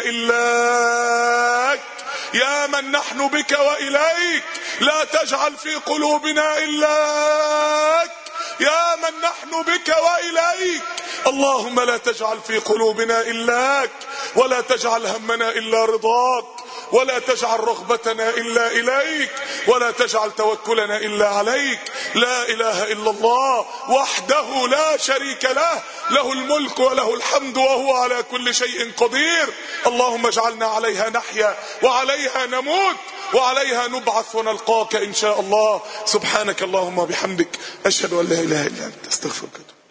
إلاك يا من نحن بك وإليك، لا تجعل في قلوبنا إلاك يا من نحن بك وإليك. اللهم لا تجعل في قلوبنا إلاك، ولا تجعل همنا إلا رضاك، ولا تجعل رغبتنا إلا إليك، ولا تجعل توكلنا إلا عليك. لا إله إلا الله وحده لا شريك له، له الملك وله الحمد وهو على كل شيء قدير. اللهم اجعلنا عليها نحيا وعليها نموت وعليها نبعث ونلقاك إن شاء الله. سبحانك اللهم وبحمدك، أشهد أن لا إله إلا أنت، أستغفرك.